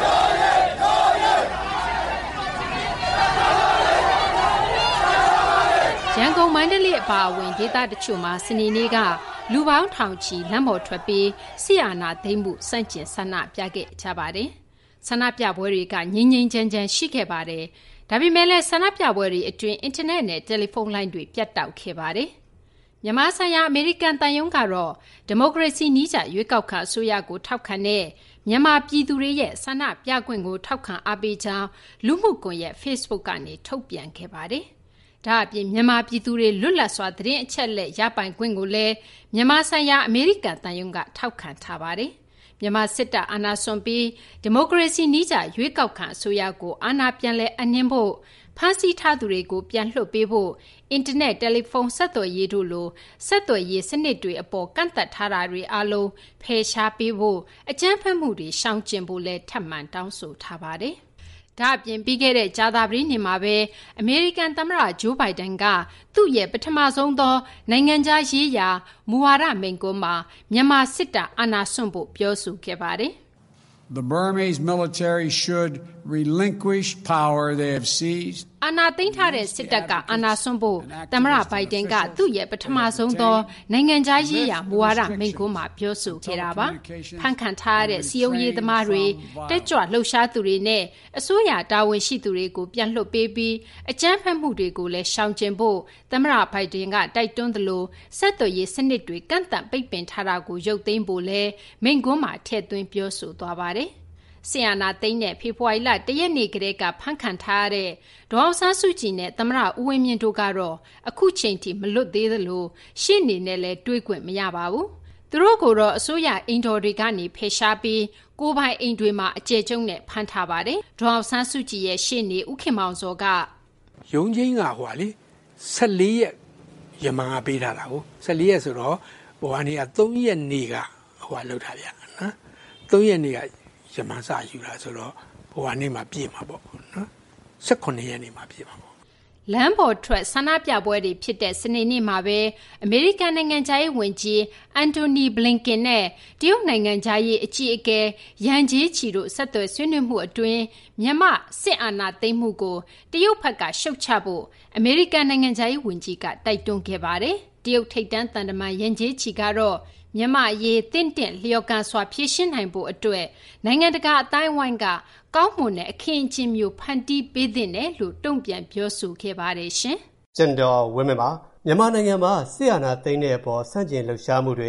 ရန်ကုန်မန္တလေးအပါအဝင်ဒေသတချို့မှာစနေနေ့ကလူပေါင်းထောင်ချီလမ်းပေါ်ထွက်ပြီးဆီယနာသိမ်းမှုစန့်ကျင်ဆန္ဒပြခဲ့ကြပါတယ်ဆန္ဒပြပွဲတွေကငြိမ်းငြိမ်းချမ်းချမ်းရှိခဲ့ပါတယ်ဒါပေမဲ့လည်းဆန္ဒပြပွဲတွေအတွင်းအင်တာနက်နဲ့တယ်လီဖုန်းလိုင်းတွေပြတ်တောက်ခဲ့ပါတယ်မြန်မာဆိုင်ရာအမေရိကန်တန်ယုံကတော့ဒီမိုကရေစီနည်းကျရွေးကောက်ခံအစိုးရကိုထောက်ခံတဲ့မြန်မာပြည်သူတွေရဲ့ဆန္ဒပြခွင့်ကိုထောက်ခံအားပေးကြောင်းလူမှုကွန်ရက် Facebook ကနေထုတ်ပြန်ခဲ့ပါတယ်။ဒါအပြင်မြန်မာပြည်သူတွေလွတ်လပ်စွာသတင်းအချက်အလက်ရပိုင်ခွင့်ကိုလည်းမြန်မာဆိုင်ရာအမေရိကန်တန်ယုံကထောက်ခံထားပါတယ်။မြန်မာစစ်တပ်အာဏာစွန့်ပြီးဒီမိုကရေစီနည်းကျရွေးကောက်ခံအစိုးရကိုအာဏာပြန်လည်အနှင်းဖို့ဖမ်းဆီးထားသူတွေကိုပြန်လွှတ်ပေးဖို့အင်တာနက်တယ်လီဖုန်းဆက်သွယ်ရေးတို့လိုဆက်သွယ်ရေးစနစ်တွေအပေါ်ကန့်သတ်ထားတာတွေအလုံးဖယ်ရှားပေးဖို့အကြမ်းဖက်မှုတွေရှောင်ကျဉ်ဖို့လည်းထပ်မံတောင်းဆိုထားပါတယ်။ဒါအပြင်ပြီးခဲ့တဲ့ကြာသပတေးနေ့မှာပဲအမေရိကန်သမ္မတဂျိုးဘိုင်ဒန်ကသူ့ရဲ့ပထမဆုံးသောနိုင်ငံခြားရေးရာမူဝါဒမိန့်ခွန်းမှာမြန်မာစစ်တပ်အာဏာစွန့်ဖို့ပြောဆိုခဲ့ပါတယ်။ The Burmese military should relinquish power they have seized. အာဏာသိမ်းထားတဲ့စစ်တပ်ကအာဏာစွန့်ဖို့သမ္မတဘိုင်ဒန်ကသူ့ရဲ့ပထမဆုံးသောနိုင်ငံခြားရေးရာမူဝါဒမိန့်ခွန်းမှာပြောဆိုခဲ့တာပါ။ဖန်ခံထားရတဲ့စီယုံရေးသမားတွေတက်ကြွလှုပ်ရှားသူတွေနဲ့အစိုးရတာဝန်ရှိသူတွေကိုပြန်လွှတ်ပေးပြီးအကြမ်းဖက်မှုတွေကိုလည်းရှောင်ကျဉ်ဖို့သမ္မတဘိုင်ဒန်ကတိုက်တွန်းသလိုဆက်သွယ်ရေးစနစ်တွေကန့်သတ်ပိတ်ပင်ထားတာကိုရုပ်သိမ်းဖို့လည်းမိန့်ခွန်းမှာထည့်သွင်းပြောဆိုသွားပါတယ်။ဆီယနာသိန်းနဲ့ဖေဖော်ဝါရီလတရက်နေ့ကတည်းကဖမ်းခံထားရတဲ့ဒေါ်အောင်ဆန်းစုကြည်နဲ့သမ္မတဦးဝင်းမြင့်တို့ကတော့အခုချိန်ထိမလွတ်သေးသလိုရှေ့နေနဲ့လည်းတွေးခွင့်မရပါဘူး။သူတို့ကတော့အစိုးရအိမ်တော်တွေကနေဖယ်ရှားပြီးကိုယ်ပိုင်အိမ်တွေမှာအကျယ်ကျုံနဲ့ဖမ်းထားပါတယ်။ဒေါ်အောင်ဆန်းစုကြည်ရဲ့ရှေ့နေဦးခင်မောင်စောကရုံးချင်းကဟိုလေ၁၄ရက်ရမန်ကပေးထားတာကို၁၄ရက်ဆိုတော့ဟိုကနေက၃ရက်နေ့ကဟိုလောက်ထားဗျာနော်၃ရက်နေ့ကရမန်စာယူလာဆိုတော့ဟိုကနေမှပြေးမှာပေါ့နော်၁၈ရက်နေ့မှပြေးမှာပေါ့လမ်းပေါ်ထွက်ဆန္ဒပြပွဲတွေဖြစ်တဲ့စနေနေ့မှာပဲအမေရိကန်နိုင်ငံခြားရေးဝန်ကြီးအန်တိုနီဘလင်ကင်နဲ့တရုတ်နိုင်ငံခြားရေးအကြီးအကဲယန်ဂျေးချီတို့ဆက်သွယ်ဆွေးနွေးမှုအတွင်းမြန်မာစစ်အာဏာသိမ်းမှုကိုတရုတ်ဘက်ကရှုတ်ချဖို့အမေရိကန်နိုင်ငံခြားရေးဝန်ကြီးကတိုက်တွန်းခဲ့ပါတယ်။တရုတ်ထိပ်တန်းသံတမန်ယန်ဂျေးချီကတော့မြန်မာအရေးတင့်တင့်လျော်ကန်စွာဖြေရှင်းနိုင်ဖို့အတွက်နိုင်ငံတကာအတိုင်းအဝိုင်းကကောင်းမွန်တဲ့အခင်းအကျင်းမျိုးဖန်တီးပေးသင့်တယ်လို့တုံ့ပြန်ပြောဆိုခဲ့ပါတယ်ရှင်။ကျန်တော်ဝင်းမပါမြန်မာနိုင်ငံမှာဆီယနာသိန်းတဲ့အပေါ်ဆန့်ကျင်လှုပ်ရှားမှုတွေ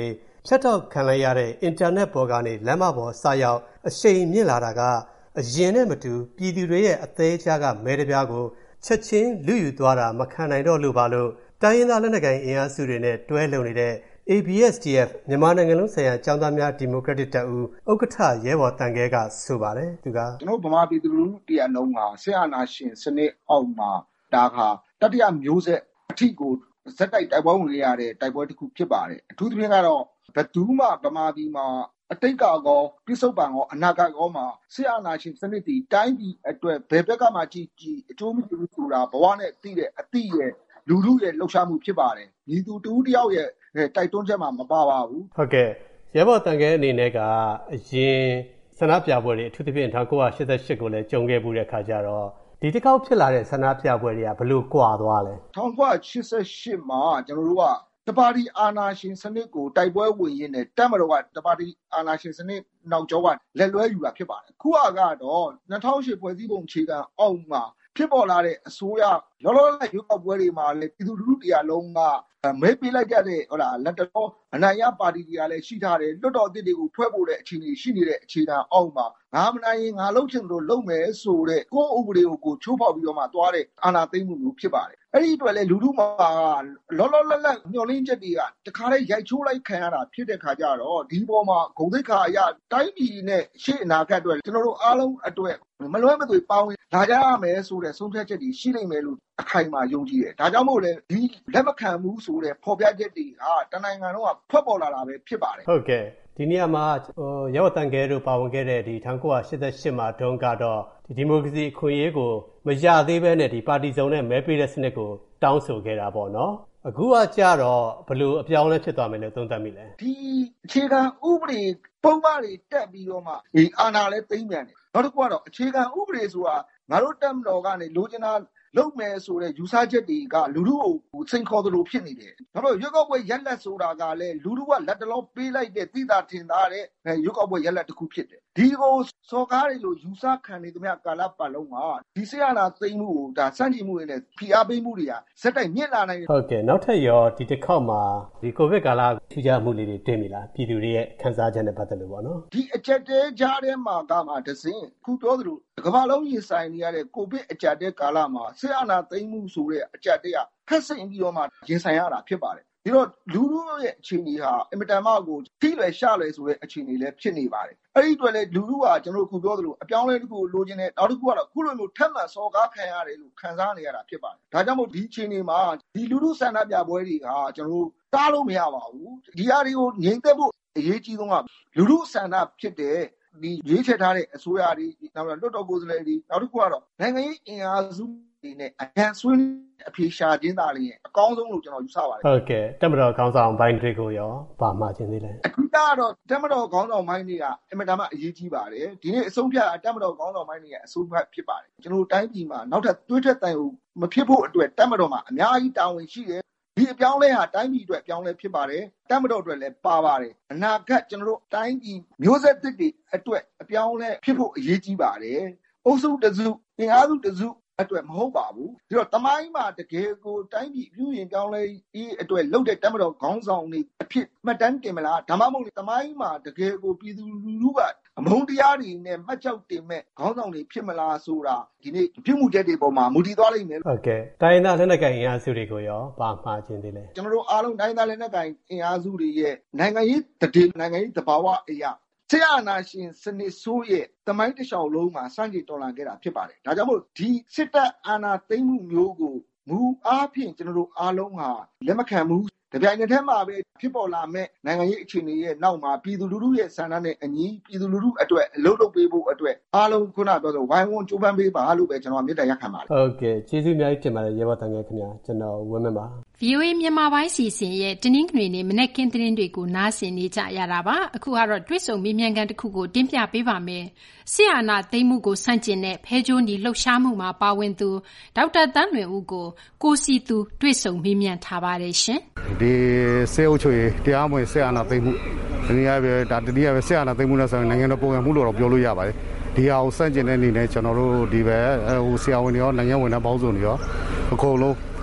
ဖြတ်တောက်ခံလိုက်ရတဲ့အင်တာနက်ပေါ်ကနေလမ်းမပေါ်စရောက်အရှိန်မြင့်လာတာကအရင်နဲ့မတူပြည်သူတွေရဲ့အသေးချာကမဲတပြားကိုချက်ချင်းလူယူသွားတာမခံနိုင်တော့လို့ပါလို့တိုင်းရင်းသားလက်နက်ကိုင်အင်အားစုတွေနဲ့တွဲလုံနေတဲ့ A B S D F မြန်မာနိုင်ငံလုံးဆိုင်ရာကျောင်းသားများဒီမိုကရက်တစ်တပ်ဦးဥက္ကဋ္ဌရဲဘော်တန်ခဲကဆိုပါတယ်သူကကျွန်တော်ဗမာပြည်သူလူထုတရားလုံးကဆရာနာရှင်စနစ်အောက်မှာဒါခါတတိယမျိုးဆက်အထိကိုဇက်တိုက်တိုက်ပွဲဝင်ရတဲ့တိုက်ပွဲတစ်ခုဖြစ်ပါတယ်အထူးသဖြင့်ကတော့ဘယ်သူမှဗမာပြည်မှာအတိတ်ကကောပြစ္ဆုတ်ပံကောအနာဂတ်ကောမှာဆရာနာရှင်စနစ်တီတိုင်းပြည်အတွက်ဘယ်ဘက်ကမှကြည်ကြည်အကျိုးမရှိဘူးဆိုတာဘဝနဲ့သိတဲ့အတိရဲ့လူလူရဲ့လှုပ်ရှားမှုဖြစ်ပါတယ်ညီသူတူတယောက်ရဲ့တိုက်တွန်းချက်မှာမပါပါဘူးဟုတ်ကဲ့ရဲဘော်တန်ခဲအနေနဲ့ကအရင်ဆန္ဒပြပွဲတွေအထူးသဖြင့်၁၉၈၈ကိုလည်းကြုံခဲ့မှုတဲ့ခါကျတော့ဒီတစ်ခေါက်ဖြစ်လာတဲ့ဆန္ဒပြပွဲတွေကဘလို့ကွာသွားလဲ၁၉၈၈မှာကျွန်တော်တို့ကတပါတီအာဏာရှင်စနစ်ကိုတိုက်ပွဲဝင်ရင်းနဲ့တပ်မတော်ကတပါတီအာဏာရှင်စနစ်နောက်ကျောကလက်လွဲယူတာဖြစ်ပါတယ်ခုကတော့၂၀၀၈ဖွဲ့စည်းပုံအခြေခံအောက်မှာဖြစ်ပေါ်လာတဲ့အစိုးရလောလောလတ်ရွေးကောက်ပွဲတွေမှာလည်းပြည်သူလူထုတရားလုံးကမဲပေးလိုက်ကြတဲ့ဟုတ်လားလက်တော်အနိုင်ရပါတီတွေကလည်းရှိထားတယ်လွတ်တော်အသစ်တွေကိုဖွဲ့ဖို့တဲ့အခြေအနေရှိနေတဲ့အခြေခံအောက်မှာငါမနိုင်ရင်ငါလုပ်ချင်လို့လုပ်မယ်ဆိုတဲ့ကိုယ့်ဥပဒေကိုချိုးဖောက်ပြီးတော့မှသွားတဲ့အာဏာသိမ်းမှုမျိုးဖြစ်ပါတယ်အဲ့ဒီအတွက်လည်းလူထုမှာလောလောလတ်လတ်မျှော်လင့်ချက်တွေကတခါတည်းရိုက်ချိုးလိုက်ခံရတာဖြစ်တဲ့ခါကျတော့ဒီပေါ်မှာဂုဏ်သိက္ခာအရတိုင်းပြည်နဲ့ရှေ့အနာဂတ်အတွက်ကျွန်တော်တို့အားလုံးအတွက်မလွဲမသွေပါဝင်လာကြရမယ်ဆိုတဲ့ဆုံးဖြတ်ချက်တွေရှိနိုင်မယ်လို့အခိုင်အမာယုံကြည်တယ်ဒါကြောင့်မို့လဲဒီလက်မခံမှုဆိုတဲ့ဖော်ပြချက်တွေဟာတနိုင်ငံလုံးကဖွက်ပေါ်လာတာပဲဖြစ်ပါတယ်ဟုတ်ကဲ့ဒီနေရာမှာဟိုရဲဘော်တန်ခဲတို့ပါဝင်ခဲ့တဲ့ဒီ၁၉၈၈မှာတုန်းကတော့ဒီဒီမိုကရေစီအခွင့်အရေးကိုမရသေးဘဲနဲ့ဒီပါတီစုံနဲ့မဲပေးတဲ့စနစ်ကိုတောင်းဆိုခဲ့တာပေါ့နော်အခုကကြတော့ဘယ်လိုအပြောင်းလဲဖြစ်သွားမယ်လို့သုံးသပ်မိလဲဒီအခြေခံဥပဒေပုံမှန်တွေတက်ပြီးတော့မှဒီအာဏာလဲသိမ်းပြန်တယ်နောက်တစ်ခုကတော့အခြေခံဥပဒေဆိုတာငါတို့တက်မတော်ကနေလိုချင်တာလုပ်မယ်ဆိုတဲ့ယူဆချက်တွေကလူထုကိုစိန်ခေါ်သလိုဖြစ်နေတယ်။ဒါပေမဲ့ရွက်ကောက်ပွဲရက်လက်ဆိုတာကလည်းလူထုကလက်တလုံးပေးလိုက်တဲ့သိတာထင်သာတဲ့ရွက်ကောက်ပွဲရက်လက်တစ်ခုဖြစ်တယ်။ဒီကိုစော်ကားတွေလို့ယူဆခံနေသမျှကာလပတ်လုံးကဒီဆရာနာသိမ်းမှုကိုဒါစန့်ကျင်မှုတွေနဲ့ဖိအားပေးမှုတွေကစက်တိုက်မြင့်လာနိုင်တယ်။ဟုတ်ကဲ့နောက်ထပ်ရောဒီတစ်ခေါက်မှာဒီကိုဗစ်ကာလထူးခြားမှုလေးတွေတွေ့မိလားပြည်သူတွေရဲ့ခံစားချက်နဲ့ပတ်သက်လို့ပေါ့နော်။ဒီအချက်တဲကြားထဲမှာကမှတစင်းခုပြောသလိုကမ္ဘာလုံးရင်ဆိုင်နေရတဲ့ကိုဗစ်အကြက်တဲကာလမှာဆရာနာသိမ်းမှုဆိုတဲ့အကြက်တဲကခက်စိန်ပြီးတော့မှရင်ဆိုင်ရတာဖြစ်ပါတယ်ဒီတော့လူလူရဲ့အခြေအနေဟာအင်မတန်မှကိုထိလွယ်ရှလွယ်ဆိုတဲ့အခြေအနေလည်းဖြစ်နေပါတယ်အဲ့ဒီအတွက်လည်းလူလူကကျွန်တော်တို့ခုပြောသလိုအပြောင်းလဲတစ်ခုလိုချင်တယ်နောက်တစ်ခုကတော့ခုလိုမျိုးထက်မှန်စော်ကားခံရတယ်လို့ခံစားနေရတာဖြစ်ပါတယ်ဒါကြောင့်မို့ဒီအခြေအနေမှာဒီလူလူဆန္ဒပြပွဲတွေကကျွန်တော်တို့တားလို့မရပါဘူးဒီအရာတွေကိုငြိမ်သက်ဖို့အရေးကြီးဆုံးကလူလူဆန္ဒဖြစ်တဲ့ဒီရွေးချယ်ထားတဲ့အစိုးရတွေနောက်လွှတ်တော်ကိုယ်စားလှယ်တွေနောက်တစ်ခုကတော့နိုင်ငံရေးအင်အားစုတွေနဲ့အဟံဆွေးအဖြေရှာခြင်းသာလျှင်အကောင်းဆုံးလို့ကျွန်တော်ယူဆပါတယ်ဟုတ်ကဲ့တက်မတော်ခေါင်းဆောင်ဘိုင်းတွေကိုရောပါမှခြင်းသေးလဲအထူးကတော့တက်မတော်ခေါင်းဆောင်ဘိုင်းတွေကအင်မတန်မှအရေးကြီးပါတယ်ဒီနေ့အဆုံးဖြတ်တက်မတော်ခေါင်းဆောင်ဘိုင်းတွေကအဆုံးဖြတ်ဖြစ်ပါတယ်ကျွန်တော်တိုင်းပြည်မှာနောက်ထပ်တွေးထွက်တန်ကိုမဖြစ်ဖို့အတွက်တက်မတော်မှာအများကြီးတာဝန်ရှိတယ်ဒီအပြောင်းလဲဟာတိုင်းပြည်အတွက်အပြောင်းလဲဖြစ်ပါတယ်တပ်မတော်အတွက်လည်းပါပါတယ်အနာဂတ်ကျွန်တော်တို့တိုင်းပြည်မျိုးဆက်သစ်တွေအတွက်အပြောင်းလဲဖြစ်ဖို့အရေးကြီးပါတယ်အုပ်စုတစုအင်အားစုတစုအတွက်မဟုတ်ပါဘူးဒီတော့တမိုင်းမှာတကယ်ကိုတိုင်းပြည်ပြုရင်ပြောင်းလဲအေးအတွက်လှုပ်တဲ့တပ်မတော်ခေါင်းဆောင်တွေအဖြစ်မှတ်တမ်းတင်မလားဒါမှမဟုတ်တမိုင်းမှာတကယ်ကိုပြည်သူလူထုကအမုန်းတရားတွေနဲ့မှတ်ချက်တင်မဲ့ခေါင်းဆောင်တွေဖြစ်မလားဆိုတာဒီနေ့ပြုမှုချက်တွေပေါ်မှာမူတည်သွားလိမ့်မယ်ဟုတ်ကဲ့တိုင်းသားလက်နက်ကိုင်အင်အားစုတွေကိုရောပါမှာခြင်းသေးလဲကျွန်တော်တို့အားလုံးတိုင်းသားလက်နက်ကိုင်အင်အားစုတွေရဲ့နိုင်ငံရေးတည်နိုင်ငံရေးသဘာဝအရာဆရာနာရှင်စနစ်ဆိုးရဲ့တမိုင်းတစ်လျှောက်လုံးမှာစန့်ကျင်တော်လှန်ခဲ့တာဖြစ်ပါတယ်ဒါကြောင့်မို့ဒီစစ်တပ်အာဏာသိမ်းမှုမျိုးကိုမူအားဖြင့်ကျွန်တော်တို့အားလုံးဟာလက်မခံမှုတပြိုင်နက်တည်းမှာပဲဖြစ်ပေါ်လာမဲ့နိုင်ငံရေးအခြေအနေရဲ့နောက်မှာပြည်သူလူထုရဲ့ဆန္ဒနဲ့အညီပြည်သူလူထုအတွက်အလုပ်လုပ်ပေးဖို့အတွက်အားလုံးခုနပြောဆိုဝိုင်းဝန်းကြိုးပမ်းပေးပါလို့ပဲကျွန်တော်မေတ္တာရပ်ခံပါတယ်ဟုတ်ကဲ့ကျေးဇူးအများကြီးတင်ပါတယ်ရဲဘော်တန်ခဲခင်ဗျာကျွန်တော်ဝင်းမပါဗီအိုအေ မြန်မာပိုင်းစီစဉ်ရဲ့တနင်္ဂနွေနေ့မနက်ခင်းသတင်းတွေကိုနားဆင်နေကြရတာပါအခုကတော့တွေ့ဆုံမေးမြန်းခန်းတစ်ခုကိုတင်ပြပေးပါမယ်ဆရာနာသိမ်းမှုကိုဆန့်ကျင်တဲ့ဖဲကြိုးနီလှုပ်ရှားမှုမှာပါဝင်သူဒေါက်တာတန်းလွင်ဦးကိုကိုစီသူတွေ့ဆုံမေးမြန်းထားပါတယ်ရှင်ဒီဆဲအုပ်ချုပ်ရေးတရားမဝင်ဆရာနာသိမ်းမှုဒီနေ့ပဲဒါတတိယပဲဆရာနာသိမ်းမှုနဲ့ဆိုရင်နိုင်ငံတော်ပုံစံမှုလို့တော့ပြောလို့ရပါတယ်ဒီဟာကိုစန့်ကျင်တဲ့အနေနဲ့ကျွန်တော်တို့ဒီပဲဟိုဆရာဝန်တွေရောနိုင်ငံဝန်ထမ်းပေါင်းစုံတွေရောအကုန်လုံး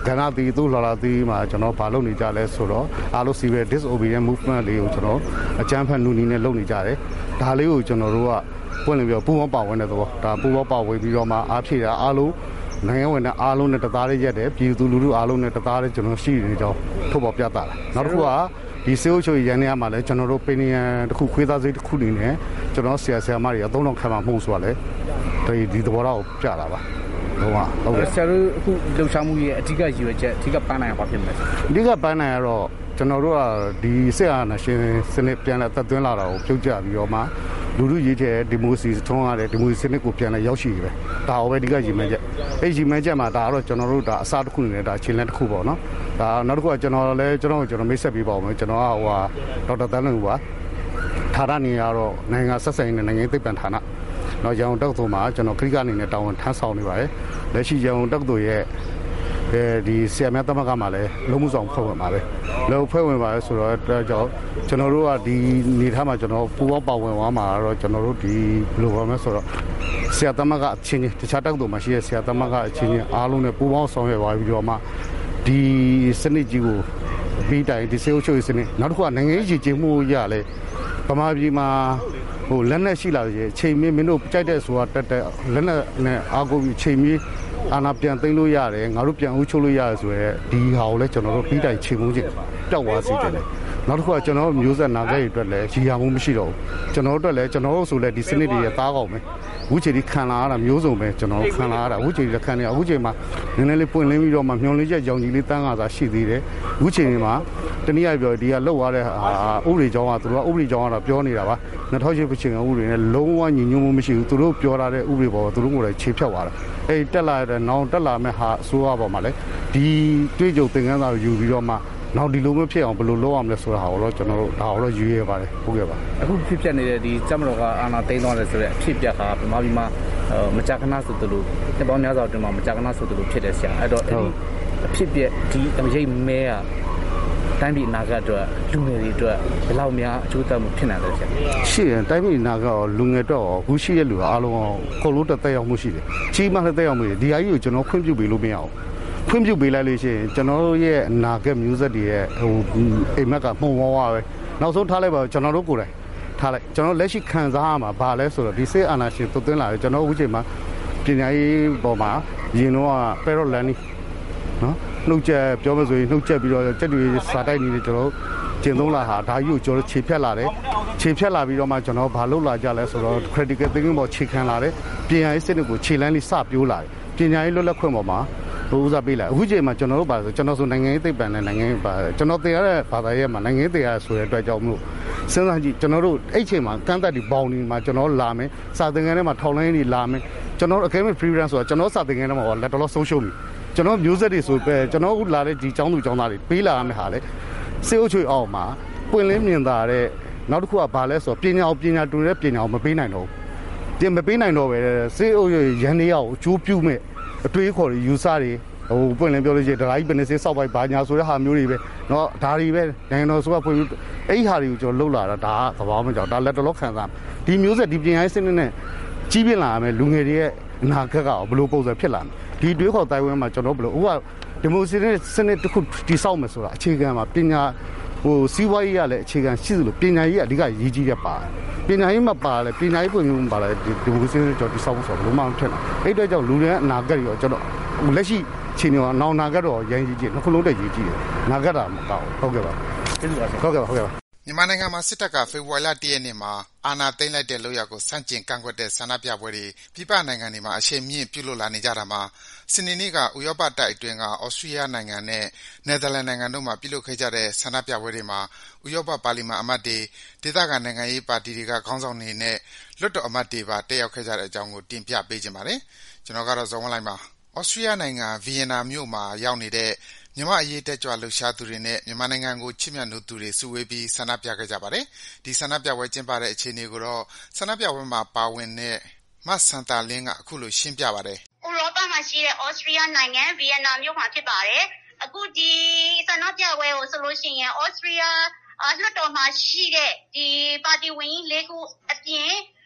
ကဏ္ဍတီသူ့လာလာတီမှာကျွန်တော်ဘာလုပ်နေကြလဲဆိုတော့အားလုံး civil disobedient movement လေးကိုကျွန်တော်အကြမ်းဖက်နူနီနဲ့လုပ်နေကြတယ်ဒါလေးကိုကျွန်တော်တို့ကပွင့်လင်းပြီးပူပေါင်းပါဝင်တဲ့သဘောဒါပူပေါင်းပါဝင်ပြီးတော့မှအားဖြည့်တာအားလုံးနိုင်ငံဝင်တဲ့အားလုံးနဲ့တသားလေးရက်တယ်ပြည်သူလူထုအားလုံးနဲ့တသားလေးကျွန်တော်ရှိနေကြောင်းထုတ်ပေါ်ပြသတာနောက်တစ်ခုကဒီစေအုပ်ချုပ်ရန်နေရမှာလဲကျွန်တော်တို့ပင်နန်တစ်ခုခွေးသားစိတ်တစ်ခုနေနဲ့ကျွန်တော်ဆရာဆရာမတွေအသုံးတော်ခံမှာမဟုတ်ဆိုတော့လေဒီဒီသဘောတော့ပြတာပါဟုတ်ပါဟုတ်ကဲ့ဆရာတို့အခုလှုပ်ရှားမှုရဲ့အဓိကရည်ရွယ်ချက်အဓိကပန်းနိုင်ရပါဖြစ်မယ်အဓိကပန်းနိုင်ရတော့ကျွန်တော်တို့ကဒီစစ်အာဏာရှင်စနစ်ပြန်လဲသက်သွင်းလာတာကိုပြုတ်ကျပြီးတော့မှလူလူရေးတဲ့ဒီမိုစီထုံးရတဲ့ဒီမိုစီစနစ်ကိုပြန်လဲရောက်ရှိပြီပဲဒါဟောပဲအဓိကရည်မှန်းချက်အဲ့ရည်မှန်းချက်မှာဒါတော့ကျွန်တော်တို့ဒါအစားတစ်ခုနေနဲ့ဒါခြေလှမ်းတစ်ခုပေါ့နော်ဒါနောက်တစ်ခုကကျွန်တော်လည်းကျွန်တော်ကျွန်တော်မိတ်ဆက်ပြီးပါဦးမယ်ကျွန်တော်ကဟိုဟာဒေါက်တာတန်းလွင်ပါဌာနနေရတော့နိုင်ငံဆက်ဆံရေးနဲ့နိုင်ငံသိပ္ပံဌာနတော့ရန်ကုန်တက္ကသိုလ်မှာကျွန်တော်ခရိကအနေနဲ့တာဝန်ထမ်းဆောင်နေပါတယ်လက်ရှိရန်ကုန်တက္ကသိုလ်ရဲ့အဲဒီဆရာများသမဂ္ဂမှာလည်းလုံးမှုဆောင်ဖွဲ့ဝင်ပါပဲလုံးဖွဲ့ဝင်ပါလဲဆိုတော့ဒါကြောင့်ကျွန်တော်တို့ကဒီနေထားမှာကျွန်တော်ပူပေါင်းပါဝင်သွားမှာတော့ကျွန်တော်တို့ဒီဘယ်လိုပါမလဲဆိုတော့ဆရာသမဂ္ဂအချင်းချင်းတခြားတက္ကသိုလ်မှာရှိတဲ့ဆရာသမဂ္ဂအချင်းချင်းအားလုံးနဲ့ပူပေါင်းဆောင်ရွက်သွားပြီးတော့မှဒီစနစ်ကြီးကိုပြီးတိုင်ဒီစေအုပ်ချုပ်ရေးစနစ်နောက်တစ်ခုကနိုင်ငံရေးကြီးမှုရလဲဗမာပြည်မှာဟိုလက်နဲ့ရှိလာရဲ့ချိန်မင်းမင်းတို့ကြိုက်တဲ့ဆိုတာတက်တက်လက်နဲ့နဲ့အာကိုပြီးချိန်မင်းအာနာပြန်သိမ်းလို့ရတယ်ငါတို့ပြန်ဦးချုပ်လို့ရတယ်ဆိုရဲဒီဟာကိုလည်းကျွန်တော်တို့ပြီးတိုင်ချိန်မှုချင်းပျောက်သွားစေတယ်နောက်တစ်ခုကကျွန်တော်မျိုးဆက်နာခဲ့ရအတွက်လည်းရည်ရမှုမရှိတော့ဘူးကျွန်တော်တို့အတွက်လည်းကျွန်တော်တို့ဆိုလည်းဒီစနစ်တွေရဲ့သားကောင်းပဲဝှချီဒီခံလာရတာမျိုးစုံပဲကျွန်တော်ခံလာရတာဝှချီဒီခံနေအခုချိန်မှာနည်းနည်းလေးပွင့်လင်းပြီးတော့မှမျောလင်းချက်ရောင်ကြီးလေးတန်းကားသာရှိသေးတယ်ဝှချီဒီမှာတနည်းအားပြောဒီကလောက်သွားတဲ့ဥပဒေကြောင်းကသူတို့ကဥပဒေကြောင်းကတော့ပြောနေတာပါနှစ်ထောင်ရှစ်ပချင်ကဥပဒေနဲ့လုံးဝညီညွတ်မှုမရှိဘူးသူတို့ပြောထားတဲ့ဥပဒေပေါ်သူတို့ကိုယ်တိုင်ခြေဖြတ်သွားတာအဲဒီတက်လာတဲ့နောင်တက်လာမဲ့ဟာအစိုးရပေါ်မှာလည်းဒီတွေးကြုံသင်ခန်းစာကိုယူပြီးတော့မှနောက်ဒီလိုမျိုးဖြစ်အောင်ဘယ်လိုလုပ်ရမလဲဆိုတာဟာတော့ကျွန်တော်တို့ဒါတော့ယူရပါတယ်ဟုတ်ကဲ့ပါအခုဖြစ်ပြနေတဲ့ဒီစက်မတော်ကအာဏာသိမ်းသွားတယ်ဆိုတဲ့အဖြစ်ပြခါဗမာပြည်မှာမကြာခဏဆိုသလိုတပေါင်းများစွာအတွင်းမှာမကြာခဏဆိုသလိုဖြစ်တယ်ဆရာအဲ့တော့အဲ့ဒီအဖြစ်ပြဒီအရိပ်မဲကတိုင်းပြည်နာဂတ်အတွက်လူငယ်တွေအတွက်ဘယ်လောက်များအကျိုးသက်မှုဖြစ်နိုင်လဲဆရာရှိရင်တိုင်းပြည်နာဂတ်ရောလူငယ်တော့အခုရှိတဲ့လူအားလုံးကိုလုံးတက်တက်ရောက်မှုရှိတယ်ကြီးမှလည်းတက်ရောက်မှုရှိတယ်ဒီအကြီးကိုကျွန်တော်ခွင့်ပြုပေးလို့မရအောင်ခွင့်ပြုပေးလိုက်လို့ရှိရင်ကျွန်တော်တို့ရဲ့အနာဂတ်မျိုးဆက်တွေရဲ့ဟိုအိမ်မက်ကမှုံဝါးဝါပဲနောက်ဆုံးထားလိုက်ပါကျွန်တော်တို့ကိုယ်တိုင်ထားလိုက်ကျွန်တော်လက်ရှိခံစားရမှာဘာလဲဆိုတော့ဒီစေအာနာရှင်သွတ်သွင်းလာတယ်ကျွန်တော်အခုချိန်မှာပညာရေးပေါ်မှာရင်တော့ပယ်ရော့လန်နီနော်နှုတ်ချက်ပြောမဆိုရင်နှုတ်ချက်ပြီးတော့တက်တွေစာတိုက်နေတယ်ကျွန်တော်ကျင့်သုံးလာဟာဒါကြီးကိုကျွန်တော်ခြေဖြတ်လာတယ်ခြေဖြတ်လာပြီးတော့မှကျွန်တော်ဘာလုပ်လာကြလဲဆိုတော့ critical thinking ပေါ်ခြေခံလာတယ်ပညာရေးစနစ်ကိုခြေလန်းလေးစပြိုးလာတယ်ပညာရေးလွတ်လပ်ခွင့်ပေါ်မှာဘိုးဦးစားပေးလာအခုချိန်မှာကျွန်တော်တို့ပါဆိုကျွန်တော်ဆိုနိုင်ငံရေးသိပ္ပံနဲ့နိုင်ငံရေးပါကျွန်တော်သင်ရတဲ့ဘာသာရေးမှာနိုင်ငံရေးတရားဆိုတဲ့အတွက်ကြောင့်မလို့စဉ်းစားကြည့်ကျွန်တော်တို့အဲ့ချိန်မှာကန့်သက်ဒီပေါင်ဒီမှာကျွန်တော်လာမယ်စာသင်ခန်းထဲမှာထောက်လိုင်းတွေလာမယ်ကျွန်တော် academic freelance ဆိုတာကျွန်တော်စာသင်ခန်းထဲမှာလက်တော်ဆုံးရှုံးပြီကျွန်တော်မျိုးဆက်တွေဆိုပဲကျွန်တော်လာတဲ့ဒီចောင်းသူចောင်းသားတွေပေးလာရမယ့်ဟာလေစေအုပ်ချုပ်အောင်မှာပွင့်လင်းမြင်သာတဲ့နောက်တစ်ခုကဘာလဲဆိုတော့ပညာအောင်ပညာတူတဲ့ပညာအောင်မပေးနိုင်တော့ဘူးတင်မပေးနိုင်တော့ပဲစေအုပ်ချုပ်ရန်နေရအောင်အကျိုးပြုမဲ့အတွေးခေါ်တွေယူဆတွေဟိုပွင့်လင်းပြောလို့ရှိရင်ဒရာကြီးပနေစေးစောက်ပိုက်ဘာညာဆိုတဲ့ဟာမျိုးတွေပဲเนาะဒါတွေပဲနိုင်ငံတော်ဆိုကဖွင့်အဲ့ဒီဟာတွေကိုကျွန်တော်လှုပ်လာတာဒါကသဘာဝမကြောက်ဒါလက်တော်ခံစားဒီမျိုးဆက်ဒီပညာရေးစနစ်နဲ့ကြီးပြင်းလာရမယ်လူငယ်တွေရဲ့အနာဂတ်ကဘယ်လိုပုံစံဖြစ်လာမလဲဒီတွေးခေါ်တိုင်ဝမ်မှာကျွန်တော်ဘယ်လိုဥကဒီမိုစီစနစ်တစ်ခုတိဆောက်မယ်ဆိုတာအခြေခံမှာပညာဟိုစီးပွားရေးရလည်းအခြေခံရှိသလိုပညာရေးအဓိကရည်ကြီးရပါပညာရေးမှာပါလဲပညာရေးပုံမျိုးပါလဲဒီမိုစီစနစ်ကျွန်တော်တိဆောက်ဖို့ဆိုဘယ်လိုမှမဖြစ်နိုင်အဲ့အတွက်ကြောင့်လူတွေအနာဂတ်ရောကျွန်တော်လက်ရှိချင်းရောနောင်နာဂတ်တော့ရန်ကြီးကြီးနှစ်ခုလုံးတည်းရည်ကြီးတယ်နာဂတ်တာမကောက်ဟုတ်ကဲ့ပါဟုတ်ကဲ့ပါဟုတ်ကဲ့ပါမြန်မာနိုင်ငံမှာစစ်တပ်ကဖေဖော်ဝါရီလတရက်နေ့မှာအာဏာသိမ်းလိုက်တဲ့လုပ်ရပ်ကိုစန့်ကျင်ကန့်ကွက်တဲ့ဆန္ဒပြပွဲတွေပြည်ပနိုင်ငံတွေမှာအရှိန်မြင့်ပြုလုပ်လာနေကြတာမှာစနေနေ့ကဥရောပတိုက်အတွင်းကဩစတြီးယားနိုင်ငံနဲ့နယ်သာလန်နိုင်ငံတို့မှာပြုလုပ်ခဲ့ကြတဲ့ဆန္ဒပြပွဲတွေမှာဥရောပပါလီမန်အမတ်တွေဒေသခံနိုင်ငံရေးပါတီတွေကခေါင်းဆောင်တွေနဲ့လွှတ်တော်အမတ်တွေပါတက်ရောက်ခဲ့ကြတဲ့အကြောင်းကိုတင်ပြပေးခြင်းပါတယ်ကျွန်တော်ကတော့ဇော်ဝင်းလိုက်ပါဩစတြီးယားနိုင်ငံဗီယင်နာမြို့မှာရောက်နေတဲ့မြန်မာအရေးတက်ကြွလှုပ်ရှားသူတွေနဲ့မြန်မာနိုင်ငံကိုချစ်မြတ်နိုးသူတွေစုဝေးပြီးဆန္ဒပြခဲ့ကြပါတယ်။ဒီဆန္ဒပြပွဲကျင်းပတဲ့အခြေအနေကိုတော့ဆန္ဒပြပွဲမှာပါဝင်တဲ့မဆန်တာလင်းကအခုလိုရှင်းပြပါတယ်။ဥရောပမှာရှိတဲ့ဩစတြီးယားနိုင်ငံဗီယင်နာမြို့မှာဖြစ်ပါတယ်။အခုဒီဆန္ဒပြပွဲကိုဆိုလို့ရှိရင်ဩစတြီးယားလွှတ်တော်မှာရှိတဲ့ဒီပါတီဝင်ကြီးလေးခုအပြင်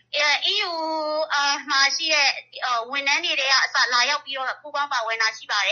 E U အာမှာရှိတဲ့ဝန်ထမ်းတွေကအစလာရောက်ပြီးတော့ပူးပေါင်းပါဝင်တာရှိပါတယ်။